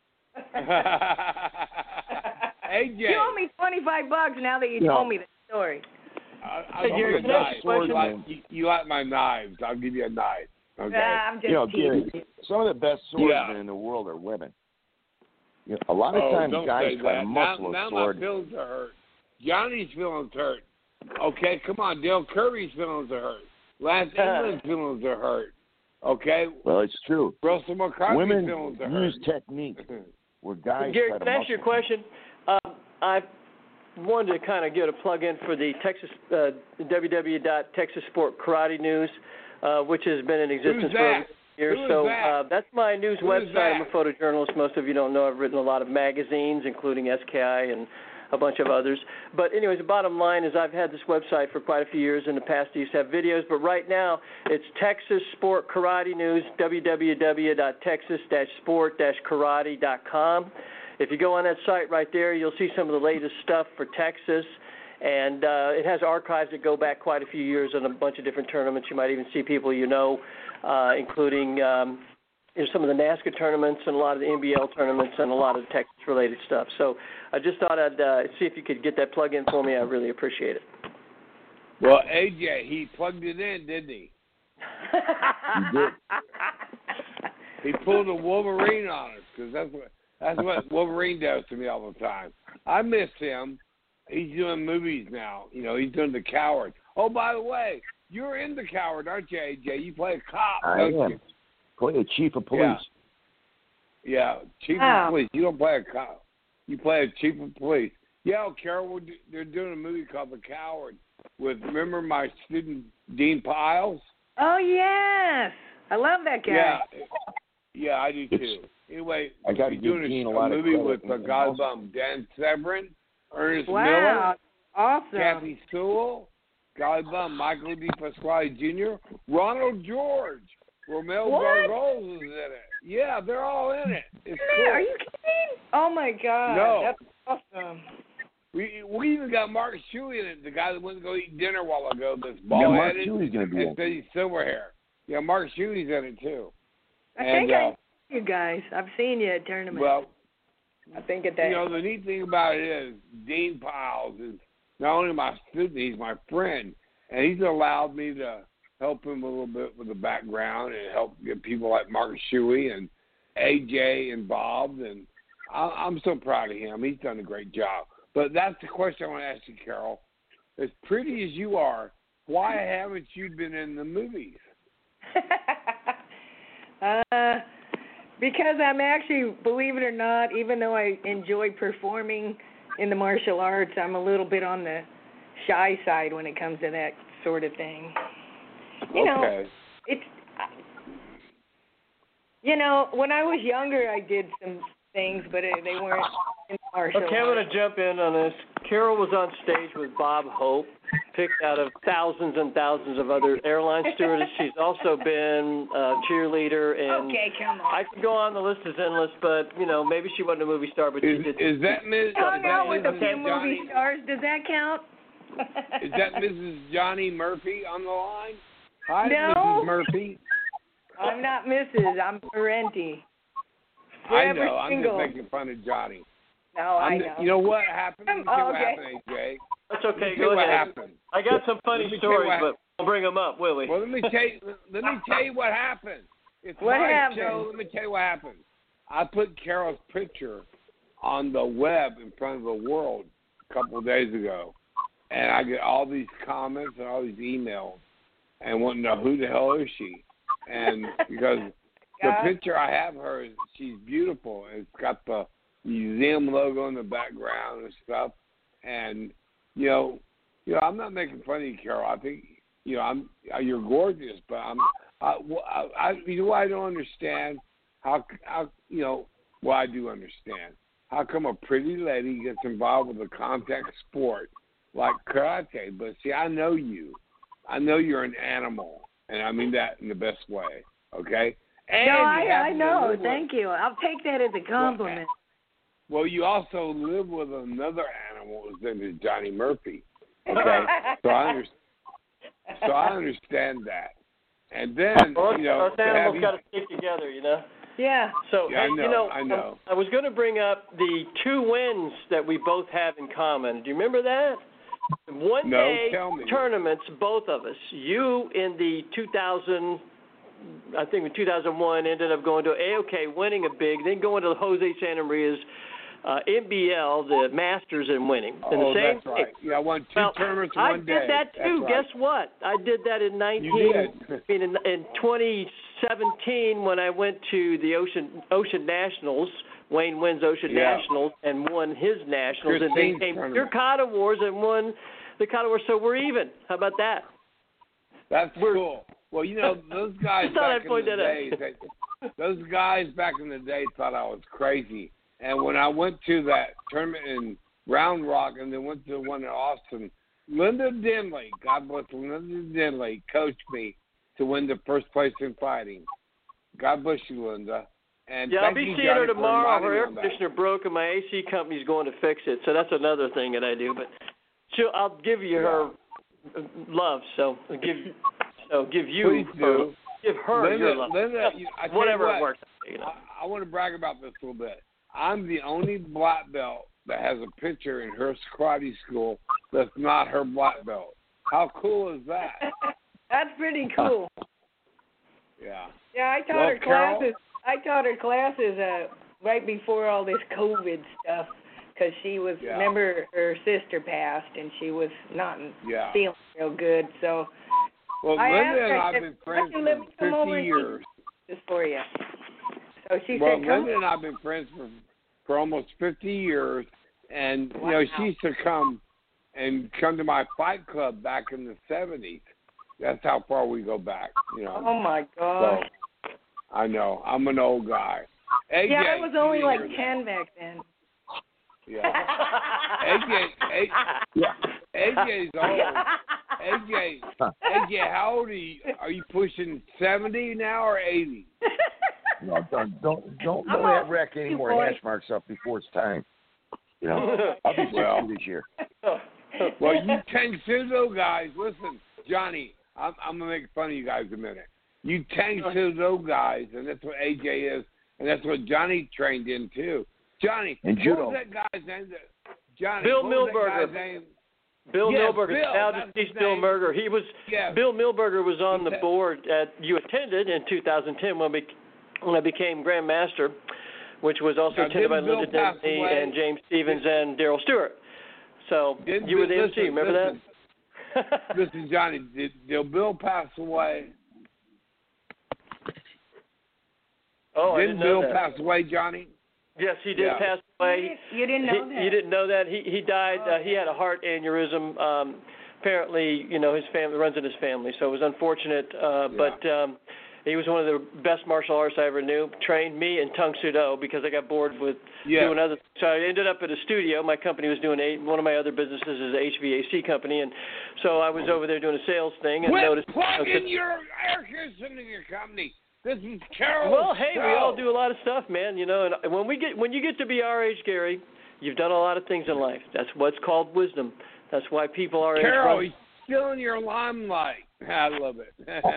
A J. You owe me twenty-five bucks now that you no. told me the story. I, I, Hey, Gary, you, knife. question. Like, you, you like my knives. I'll give you a knife. Okay. Ah, I'm just You know, teasing. Gary, some of the best swordsmen Yeah. in the world are women. You know, a lot of oh, times don't guys say try that. to muscle now, a now sword. my feelings are hurt. Johnny's feelings hurt. Okay, come on. Dale Curry's feelings are hurt. Lance England's feelings are hurt. Okay? Well, it's true. Russell McCarthy's Women feelings are use hurt. technique where guys Gary, try to can I ask you a muscle. question? Um, I wanted to kind of get a plug in for the Texas uh, w w w dot texas sport karate news, uh, which has been in existence Who's for that? over years. Who is so that? uh, that's my news Who is website. that? I'm a photojournalist. Most of you don't know I've written a lot of magazines, including S K I and a bunch of others. But anyways, the bottom line is I've had this website for quite a few years. In the past, I used to have videos, but right now it's Texas Sport Karate News, w w w dot texas dash sport dash karate dot com. if you go on that site right there, you'll see some of the latest stuff for Texas. And uh, it has archives that go back quite a few years on a bunch of different tournaments. You might even see people you know, uh, including um, you know, some of the NASCAR tournaments and a lot of the N B L tournaments and a lot of the Texas-related stuff. So I just thought I'd uh, see if you could get that plug in for me. I really appreciate it. Well, A J, he plugged it in, didn't he? He did. He pulled a Wolverine on us because that's what that's what Wolverine does to me all the time. I miss him. He's doing movies now. You know, he's doing The Coward. Oh, by the way, you're in The Coward, aren't you, A J? You play a cop, I don't am. you? Play a chief of police. Yeah, yeah chief Wow. of police. You don't play a cop. You play a chief of police. Yeah, Carol, we're, do- they're doing a movie called The Coward with, remember my student, Dean Piles? Oh, yes. I love that guy. Yeah, yeah, I do too. It's- Anyway, I gotta he's give doing Dean a, a lot a of movie credit with and- a and guy also- bum, Dan Severin, Ernest Wow. Miller, Awesome. Kathy Sewell, Golly Bum, Michael D. Pasquale Junior, Ronald George, Romeo What? Gargoles is in it. Yeah, they're all in it. It's Yeah, cool. are you kidding? Oh, my God. No. That's awesome. We we even got Mark Shuey in it, the guy that went to go eat dinner a while ago. This Yeah, bald Mark headed Shuey's going to be and in. said he's silver hair. Yeah, Mark Shuey's in it too. I and, think I uh, know you guys. I've seen you at tournaments. well, I think at that. you know, the neat thing about it is Dean Piles is not only my student, he's my friend, and he's allowed me to help him a little bit with the background and help get people like Mark Shuey and A J involved, and I, I'm so proud of him. He's done a great job. But that's the question I want to ask you, Carol. As pretty as you are, why haven't you been in the movies? uh, because I'm actually, believe it or not, even though I enjoy performing in the martial arts, I'm a little bit on the shy side when it comes to that sort of thing. You know, okay. it's, you know, when I was younger, I did some things, but it, they weren't in martial Okay, I'm arts. going to jump in on this. Carol was on stage with Bob Hope, picked out of thousands and thousands of other airline stewardess. She's also been a cheerleader, and Okay, come on. I could go on. The list is endless, but, you know, maybe she wasn't a movie star, but Is, she did. is that Miz? Hung is that out with a Missus few movie Johnny? stars. Does that count? Is that Missus Johnny Murphy on the line? Hi, No. Missus Murphy. I'm not Missus I'm Parenti. I Forever know. I'm single. just making fun of Johnny. No, I I'm, know. You know what happened? Let me tell you what Okay. happened, A J. That's okay. Let me tell Go you what ahead. happened. I got some funny Let me tell you stories, what- but we'll bring them up, will we? Well, let me tell you. Let me tell you what happened. It's What my happened? show. Let me tell you what happened. I put Carol's picture on the web in front of the world a couple of days ago, and I get all these comments and all these emails, and want to know who the hell is she? And because the God. picture I have her, is she's beautiful. And it's got the museum logo in the background and stuff. And you know, you know, I'm not making fun of you, Carol. I think you know, I'm you're gorgeous, but I'm, I, I, I you know, what I don't understand how, how, you know, well, I do understand. How come a pretty lady gets involved with a contact sport like karate? But see, I know you. I know you're an animal, and I mean that in the best way. Okay. And no, you I, I happen to know. live with- Thank you. I'll take that as a compliment. Well, you also live with another animal. His name is Johnny Murphy. Okay, so I understand. So I understand that. And then Well, you know, us to have animals you- got to stick together, you know. Yeah. So, Yeah, I hey, know, you know, I know. I was going to bring up the two wins that we both have in common. Do you remember that? One No, day tell me. tournaments, both of us. You in the two thousand, I think in two thousand one, ended up going to A O K, winning a big, then going to Jose Santa Maria's uh, N B L, the Masters, and winning. In Oh, the same that's right. Yeah, I won two Well, tournaments in I one day. did that too. That's right. Guess what? I did that in nineteen. You did. I mean, in, in twenty seventeen when I went to the Ocean Ocean Nationals. Wayne wins Ocean Yeah. Nationals and won his Nationals, and Christine's then came tournament. your Kata Wars and won the Kata Wars. So we're even. How about that? That's We're- cool. Well, you know, those guys Just thought back I'd in point the that out. day, they, those guys back in the day thought I was crazy. And when I went to that tournament in Round Rock and then went to the one in Austin, Linda Denley, God bless Linda Denley, coached me to win the first place in fighting. God bless you, Linda. And yeah, thank I'll be you, seeing Johnny, her for tomorrow. reminding Her me air of that. conditioner broke, and my A C company's going to fix it. So that's another thing that I do. But she'll, I'll give you her love. So I'll give, so give you, Please her, do. give her Linda, your love. Linda, you, I tell Whatever you what, it works. You know. I, I want to brag about this a little bit. I'm the only black belt that has a picture in her karate school that's not her black belt. How cool is that? That's pretty cool. Yeah. Yeah, I taught Well, her Carol? classes. I taught her classes uh, right before all this COVID stuff because she was. Yeah. Remember, her sister passed and she was not Yeah. feeling real good. So Well, I Linda asked her, and I I have said, been "Why friends don't you let me for come over fifty and teach years. this for you?" So she Well, said, "Come." Linda and I have been friends for for almost fifty years, and you know Wow. she used to come and come to my fight club back in the seventies. That's how far we go back. You know. Oh my So gosh. I know I'm an old guy. A J, Yeah, I was only you like didn't hear ten back then. that. Yeah. A J, A, AJ's old. A J, A J, how old are you? Are you pushing seventy now or eighty? No, don't don't don't, I'm don't all rack any more boy. hash marks up before it's time. You know, I'll be Well. sixty this year. Well, you Tang Sudo guys, listen, Johnny, I'm, I'm gonna make fun of you guys a minute. You Tang Sudo guys, and that's what A J is, and that's what Johnny trained in too. Johnny, And what judo. was that guy's name? That, Johnny, Bill what was that Milberger. guy's name? Bill Yes, Milberger, Bill, now that's deceased his Bill name. Milberger. He was Yes. Bill Milberger was on the He said- board at you attended in two thousand ten when, we, when I became Grand Master, which was also Now, attended by didn't Bill Linda pass Dempsey away? and James Stevens and Daryl Stewart. So Didn't you were Bill- the M C, listen, remember listen, that? Listen, Johnny, did, did Bill pass away? oh, I Didn't didn't know Bill that. pass away, Johnny? Yes, he did Yeah. pass You away. didn't- You didn't know he, that. You didn't know that. He he died. Oh, uh, he had a heart aneurysm. Um, apparently, you know, his family runs in his family, so it was unfortunate. Uh, Yeah. But um, he was one of the best martial artists I ever knew. Trained me in Tung Soo Do because I got bored with Yeah. doing other. So I ended up at a studio. My company was doing a, one of my other businesses is an H V A C company, and so I was over there doing a sales thing and Quit noticed. plugging your air conditioning your company. This is Carol. Well, hey, we all do a lot of stuff, man. You know, and when we get when you get to be our age, Gary, you've done a lot of things in life. That's what's called wisdom. That's why people our age. Carol, run- he's still in your limelight. I love it.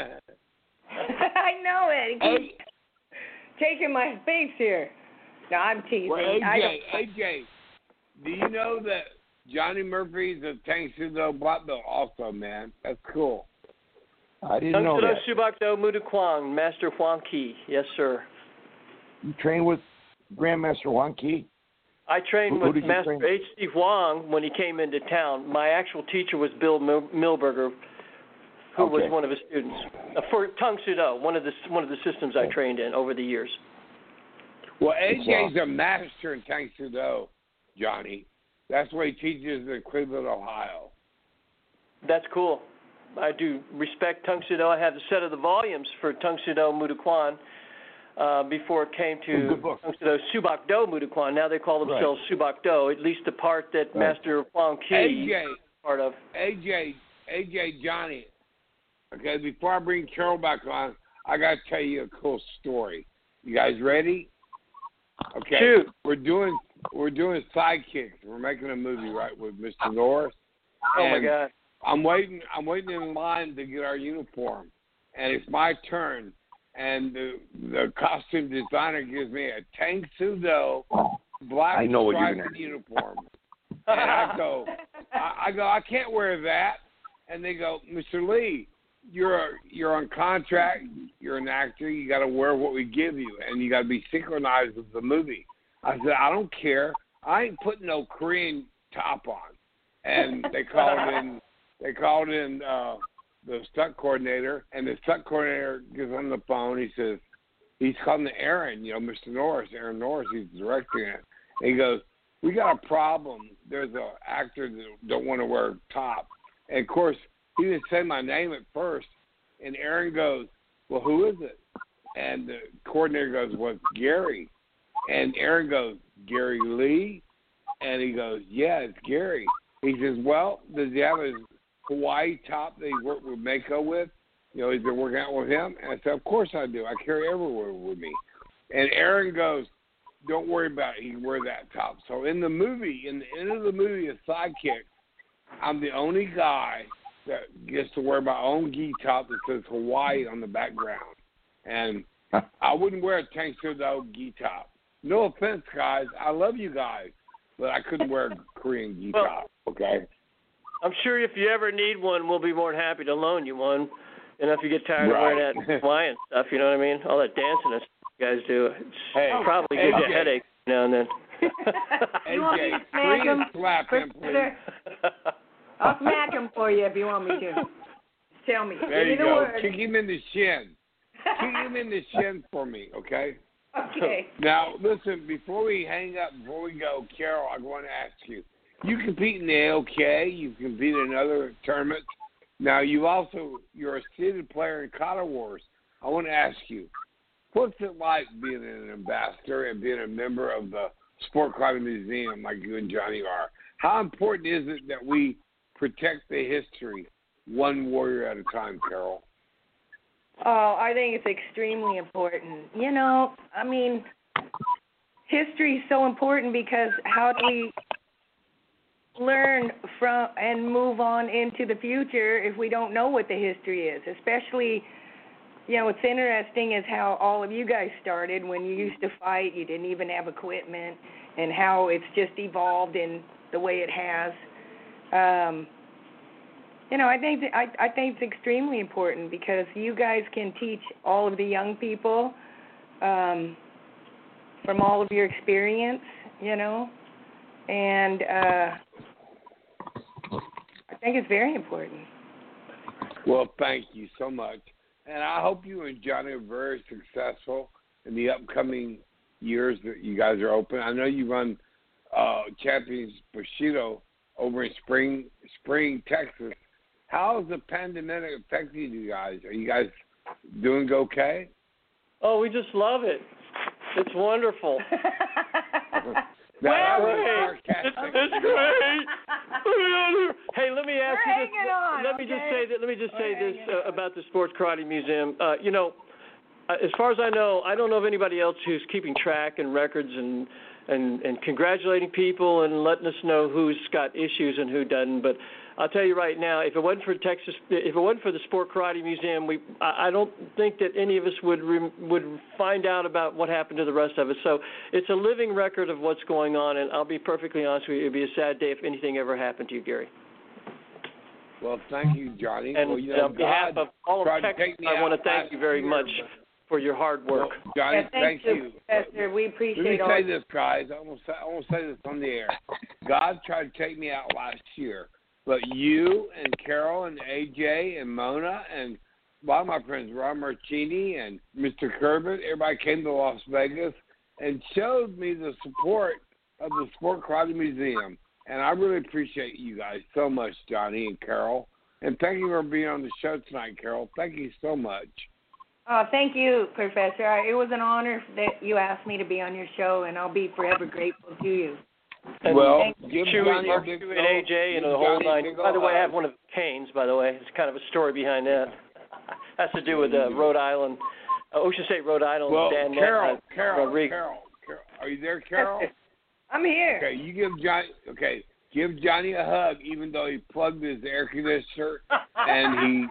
I know it. He keeps taking my space here. No, I'm teasing. Well, I A J, don't- A J, do you know that Johnny Murphy's a Tang Sudo black belt also, man? That's cool. I didn't know Tung that. Soo Do Subak Do Muda Kwang, Master Huang Ki. Yes, sir. You trained with Grandmaster Juan Key? I trained Who- who with did you Master train? H C Huang when he came into town. My actual teacher was Bill Mil- Milberger, who Okay. was one of his students uh, for Tung Soo Do, one of the one of the systems I trained in over the years. Well, A J's a master in Tang Sudo, Johnny. That's what he teaches in Cleveland, Ohio. That's cool. I do respect Tung Soo Do. I have a set of the volumes for Tung Soo Do Muda Kwan uh, before it came to Good book. Tung Soo Do Subak Do Muda Kwan. Now they call themselves Subak Do, at least the part that Right. Master Huang Ki A J, is part of. A J, A J, Johnny. Okay, before I bring Carol back on, I got to tell you a cool story. You guys ready? Okay. Shoot. We're doing we're doing Sidekicks. We're making a movie right with Mister Norris. Oh my And God. I'm waiting. I'm waiting in line to get our uniform, and it's my turn. And the the costume designer gives me a Tang Soo Do black I know what you're striped gonna- uniform, and I go, I, I go, I can't wear that. And they go, Mister Lee, you're a, you're on contract. You're an actor. You got to wear what we give you, and you got to be synchronized with the movie. I said, I don't care. I ain't putting no Korean top on. And they called in. They called in uh, the stunt coordinator, and the stunt coordinator gets on the phone. He says, he's calling to Aaron, you know, Mister Norris, Aaron Norris. He's directing it. And he goes, we got a problem. There's an actor that don't want to wear a top. And, of course, he didn't say my name at first. And Aaron goes, well, who is it? And the coordinator goes, well, it's Gary. And Aaron goes, Gary Lee? And he goes, yeah, it's Gary. He says, well, does he have his Hawaii top that he worked with Mako with? You know, he's been working out with him? And I said, of course I do. I carry everywhere with me. And Aaron goes, don't worry about it. He can wear that top. So in the movie, in the end of the movie, a sidekick, I'm the only guy that gets to wear my own gi top that says Hawaii on the background. And I wouldn't wear a tank suit without a gi top. No offense, guys. I love you guys. But I couldn't wear a Korean gi well, top, okay? I'm sure if you ever need one, we'll be more than happy to loan you one. And if you get tired right. of wearing that Hawaiian stuff, you know what I mean? All that dancing and stuff you guys do, it's hey, probably A J. gives you a headache now and then. A J, Korean slap him, please. I'll smack him for you if you want me to. Tell me. There you Give me the go. word. Kick him in the shin. Kick him in the shin for me, okay? Okay. Now, listen, before we hang up, before we go, Carol, I want to ask you. You compete in the A O K. You compete in other tournaments. Now, you also, you're a seated player in Kata Wars. I want to ask you, what's it like being an ambassador and being a member of the Sport Karate Museum like you and Johnny are? How important is it that we protect the history one warrior at a time, Carol? Oh, I think it's extremely important. You know, I mean, history is so important because how do we learn from and move on into the future if we don't know what the history is? Especially, you know, what's interesting is how all of you guys started when you used to fight. You didn't even have equipment, and how it's just evolved in the way it has. Um, you know, I think that, I, I think it's extremely important because you guys can teach all of the young people um, from all of your experience, you know, and uh, I think it's very important. Well, thank you so much. And I hope you and Johnny are very successful in the upcoming years that you guys are open. I know you run uh, Champions Bushido over in Spring, Spring, Texas. How has the pandemic affected you guys? Are you guys doing okay? Oh, we just love it. It's wonderful. That well, was it's, it's great. Hey, let me ask We're you this. on, let okay? me just say that. Let me just We're say this uh, on. about the Sports Karate Museum. Uh, you know, uh, as far as I know, I don't know of anybody else who's keeping track and records and and and congratulating people and letting us know who's got issues and who doesn't. But I'll tell you right now, if it wasn't for Texas, if it wasn't for the Sport Karate Museum, we I, I don't think that any of us would re, would find out about what happened to the rest of us. So it's a living record of what's going on, and I'll be perfectly honest with you, it'd be a sad day if anything ever happened to you, Gary. Well, thank you, Johnny. And well, you know, on behalf God of all of tried to Texas, take me I want to out thank you very last much year, for your hard work. Well, Johnny, Yeah, thank you. Professor. We appreciate Let me all. say this, guys. I want to say, I want to say this on the air. God tried to take me out last year, but you and Carol and A J and Mona and a lot of my friends, Ron Marchini and Mister Corbett, everybody came to Las Vegas and showed me the support of the Sport Karate Museum. And I really appreciate you guys so much, Johnny and Carol. And thank you for being on the show tonight, Carol. Thank you so much. Oh, thank you, Professor. I, it was an honor that you asked me to be on your show, and I'll be forever grateful to you. And well, thank give Chewy, Johnny a Mark big Chewy and A J and the whole nine. By the way, I have one of the canes, by the way. It's kind of a story behind that. Has to do with uh, Rhode Island, uh, Ocean State, Rhode Island. Well, Dan Carol, uh, Carol, Rodriguez. Carol, Carol, are you there, Carol? I'm here. Okay, you give Johnny. Okay, give Johnny a hug, even though he plugged his air conditioner and he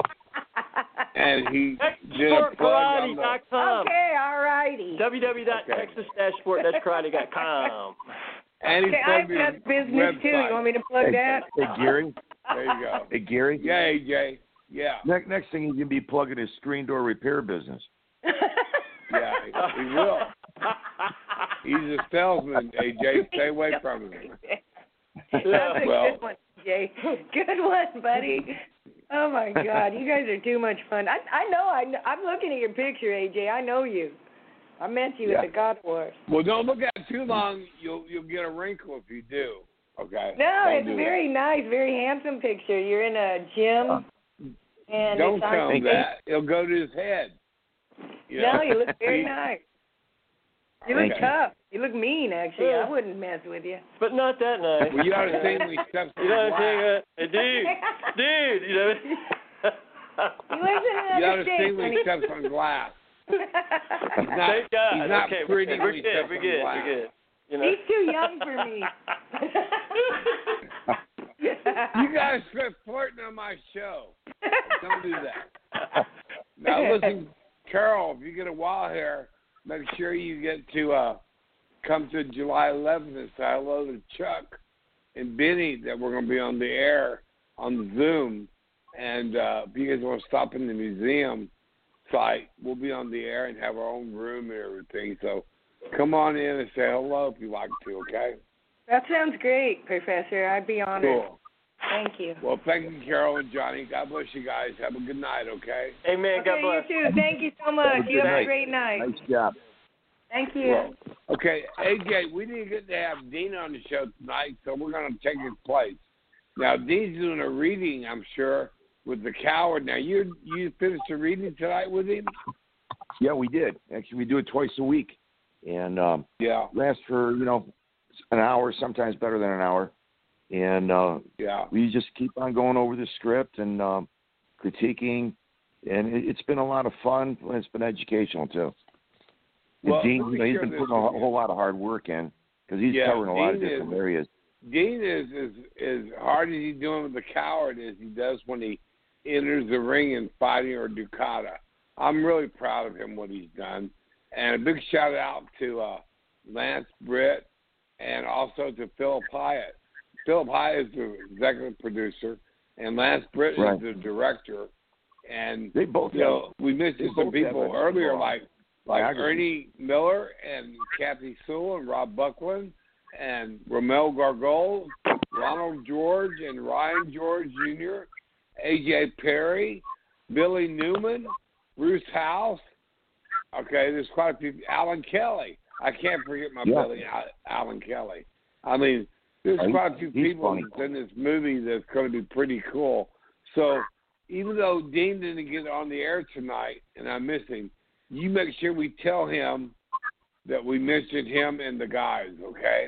and he did a plug on the. Okay, all righty. w w w dot texas dash sport dash karate dot com. And he Okay, I've plugged got his business website. too. You want me to plug Hey, that? hey, Gary. There you go. Hey, Gary. Yeah, A J. Yeah. Next, next thing he's gonna be plugging his screen door repair business. Yeah, he will. He's a salesman, A J. Stay away from him. That's a Well- good one, Jay. Good one, buddy. Oh my God, you guys are too much fun. I I know. I know, I'm looking at your picture, A J. I know you. I met you Yeah. at the God Wars. Well, don't look at it too long. You'll you'll get a wrinkle if you do. Okay. No, Don't it's do very nice, very handsome picture. You're in a gym, and Don't it's on tell him stage. that. It'll go to his head. You No, know? you look very nice. You look Okay. tough. You look mean, actually. I wouldn't mess with you. But not that nice. Well, you ought to see when he steps on You know what I'm glass. saying? Uh, hey, dude, dude, you know. You live in You ought another to see state, when he honey. steps on glass. He's not, Thank God. he's not okay, pretty. we're when good. he We're steps good. on the We're line. good. You know? He's too young for me. You guys quit flirting on my show. Don't do that. Now listen, Carol, if you get a while here, make sure you get to uh, come to July eleventh and say hello to Chuck and Benny that we're going to be on the air on Zoom. And uh, if you guys want to stop in the museum site, we'll be on the air and have our own room and everything. So come on in and say hello if you like to, okay? That sounds great, Professor. I'd be honored. Cool. Thank you. Well, thank you, Carol and Johnny. God bless you guys. Have a good night, okay? Amen. Okay, God bless. you too. Thank you so much. You have night. a great night. Nice job. Thank you. Well, okay, A J, we didn't get to have Dean on the show tonight, so we're going to take his place. Now, Dean's doing a reading, I'm sure, with the Coward. Now, you you finished the reading tonight with him? Yeah, we did. Actually, we do it twice a week, and um, yeah, lasts for you know an hour, sometimes better than an hour, and uh, yeah, we just keep on going over the script and um, critiquing, and it, it's been a lot of fun. And it's been educational too. Well, Dean, let me you know, he's share been this putting a with whole, you. whole lot of hard work in because he's Yeah, covering a lot of Dean different is- areas. Dean is as as hard as he's doing with the Coward as he does when he enters the ring and fighting or Ducata. I'm really proud of him, what he's done. And a big shout out to uh, Lance Britt and also to Philip Hyatt. Philip Hyatt is the executive producer, and Lance Britt Right. is the director. And They both you know, we mentioned they some both have people a- earlier, uh, like like biography. Ernie Miller and Kathy Sewell and Rob Buckland and Romel Gargol, Ronald George and Ryan George Junior, A J Perry, Billy Newman, Bruce House. Okay, there's quite a few. Alan Kelly. I can't forget my Yeah. Billy Al- Alan Kelly. I mean, there's He's- quite a few he's people funny. in this movie that's going to be pretty cool. So even though Dean didn't get on the air tonight, and I miss him, you make sure we tell him that we mentioned him and the guys, okay?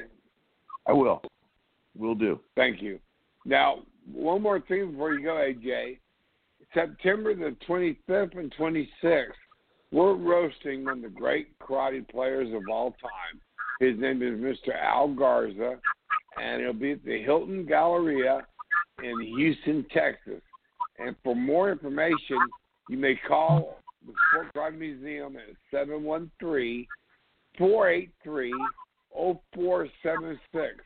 I will. Will do. Thank you. Now, one more thing before you go, A J. September the twenty-fifth and twenty-sixth, we're roasting one of the great karate players of all time. His name is Mister Al Garza, and it'll be at the Hilton Galleria in Houston, Texas. And for more information, you may call the Sport Karate Museum at seven one three, four eight three, zero four seven six.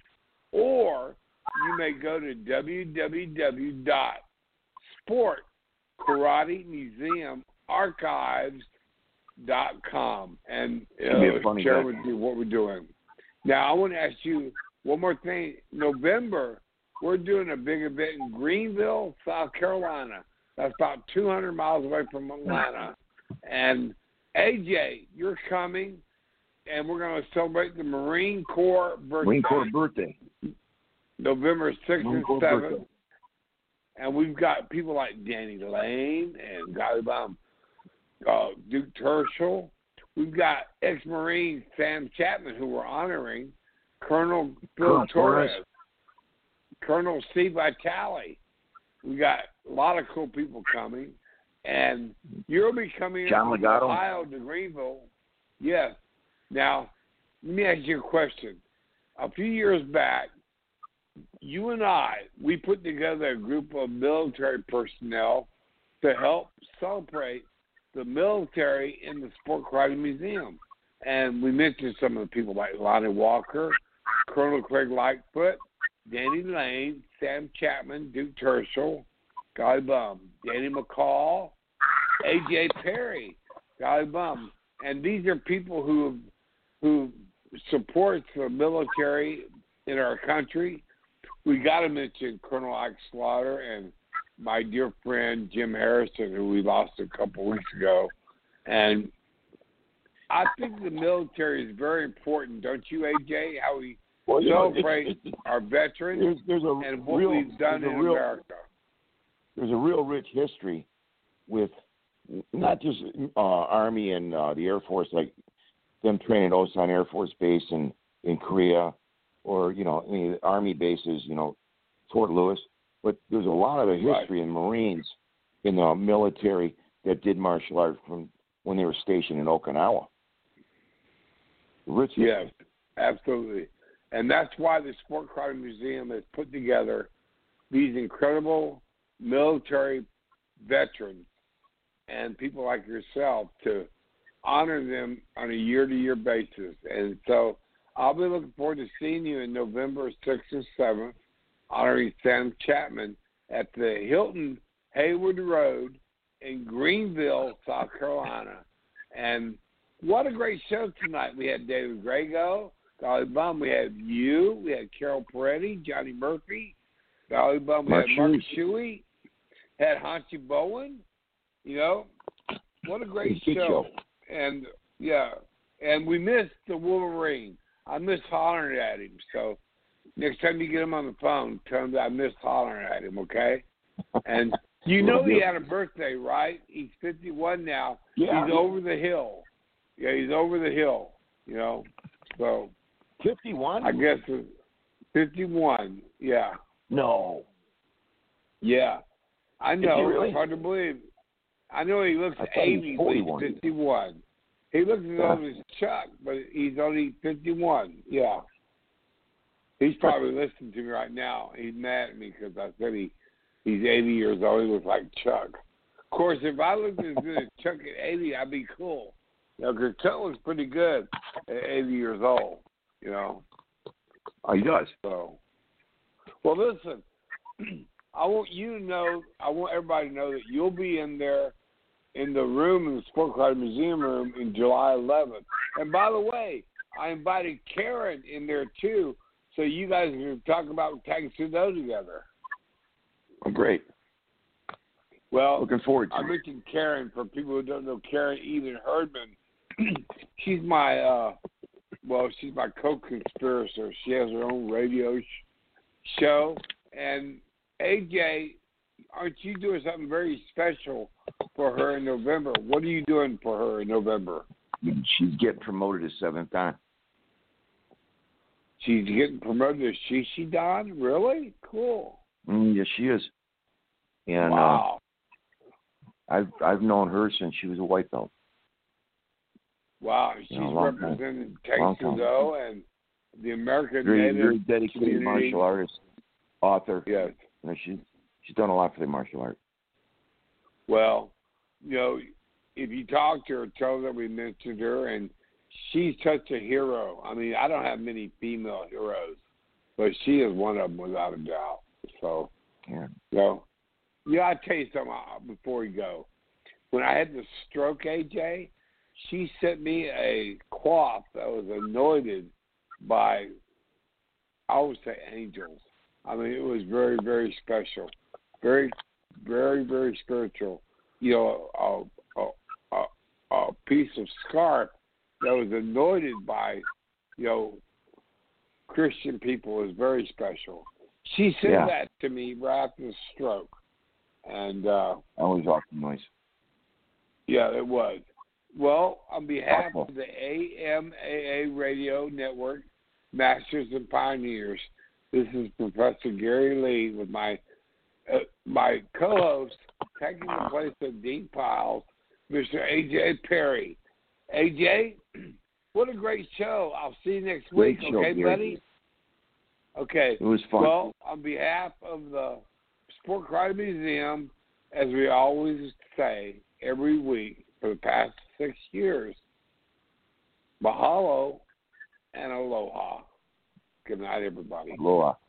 Or you may go to w w w dot sport karate museum archives dot com and It'll be a uh, funny share day. with you what we're doing. Now, I want to ask you one more thing. November, we're doing a big event in Greenville, South Carolina. That's about two hundred miles away from Atlanta. And, A J, you're coming, and we're going to celebrate the Marine Corps birthday. Marine Corps birthday. November sixth Marine and Corps seventh. birthday. And we've got people like Danny Lane and Golly Bum, uh, Duke Tershel. We've got ex-Marine Sam Chapman, who we're honoring, Colonel Bill Colonel Torres, Torres. Colonel Steve Vitale. We got a lot of cool people coming. And you'll be coming in John from Legato. Ohio to Greenville. Yes. Now, let me ask you a question. A few years back, you and I, we put together a group of military personnel to help celebrate the military in the Sport Karate Museum. And we mentioned some of the people like Lonnie Walker, Colonel Craig Lightfoot, Danny Lane, Sam Chapman, Duke Tershel, Golly Bum, Danny McCall, A J Perry, Golly Bum. And these are people who who supports the military in our country. We got to mention Colonel Ike Slaughter and my dear friend Jim Harrison, who we lost a couple weeks ago. And I think the military is very important, don't you, A J? How we Well, you know, it's- celebrate it's- our veterans There's, there's a and what real, we've done there's in a real, America. There's a real rich history with not just uh, Army and uh, the Air Force, like them training at Osan Air Force Base in, in Korea, or, you know, any of the Army bases, you know, Fort Lewis. But there's a lot of the history in Marines, in the military, that did martial arts from when they were stationed in Okinawa. Rich yes, absolutely. And that's why the Sport Karate Museum has put together these incredible military veterans and people like yourself to honor them on a year-to-year basis. And so I'll be looking forward to seeing you in November sixth and seventh, honoring Sam Chapman at the Hilton Hayward Road in Greenville, South Carolina. And what a great show tonight. We had David Grego, Golly Bum. We had you. We had Carol Peretti, Johnny Murphy. Golly Bum. We Mark had Mark Shuey. Shuey. Had Hanshi Bowen. You know, what a great Good show. show. And, yeah, and we missed the Wolverine. I miss hollering at him. So next time you get him on the phone, tell him that I miss hollering at him, okay? And you know he had a birthday, right? He's fifty-one now. Yeah. He's over the hill. Yeah, he's over the hill, you know. So fifty-one? I guess it's fifty-one, yeah. No. Yeah. I know. Really? It's hard to believe. I know he looks I thought he was eighty, but he's forty-one. fifty-one. He looks as old as Chuck, but he's only fifty-one. Yeah. He's probably listening to me right now. He's mad at me because I said he, he's eighty years old. He looks like Chuck. Of course, if I looked as good as Chuck at eighty, I'd be cool. You know, because Chuck looks pretty good at eighty years old, you know. Oh, he does. So, well, listen, I want you to know, I want everybody to know that you'll be in there in the room, in the Sport Karate Museum room in July eleventh. And by the way, I invited Karen in there too, so you guys can talk about Tang Soo Do together. Oh, great. Well, looking forward to I it. mentioned Karen. For people who don't know Karen Eden Herdman, she's my, uh, well, she's my co-conspirator. She has her own radio sh- show. And A J, aren't you doing something very special for her in November? What are you doing for her in November? She's getting promoted to seventh dan. She's getting promoted to Shishi Dan? Really? Cool. Mm, yes, she is. And wow. uh, I've I've known her since she was a white belt. Wow. She's You know, long representing Long Tang Soo time. Do and the American Very, Native very dedicated community. martial artist, author. Yes. You know, she's she's done a lot for the martial art. Well, you know, if you talk to her, tell her that we mentioned her, and she's such a hero. I mean, I don't have many female heroes, but she is one of them without a doubt. So, yeah. You know, yeah, I'll tell you something before we go. When I had the stroke, A J, she sent me a cloth that was anointed by, I would say, angels. I mean, it was very, very special. Very, very, very spiritual. You know, a, a, a, a piece of scarf that was anointed by, you know, Christian people is very special. She said Yeah. that to me right after the stroke. And, uh, Always awesome noise. yeah, it was. Well, on behalf Awful. of the A M A A Radio Network, Masters and Pioneers, this is Professor Gary Lee with my uh, my co-host, taking the place of Dean Piles, Mister A J Perry. A J, what a great show. I'll see you next Great week, show, okay, Gary. buddy? Okay. It was fun. Well, on behalf of the Sport Karate Museum, as we always say every week for the past six years, mahalo and aloha. Good night, everybody. Aloha.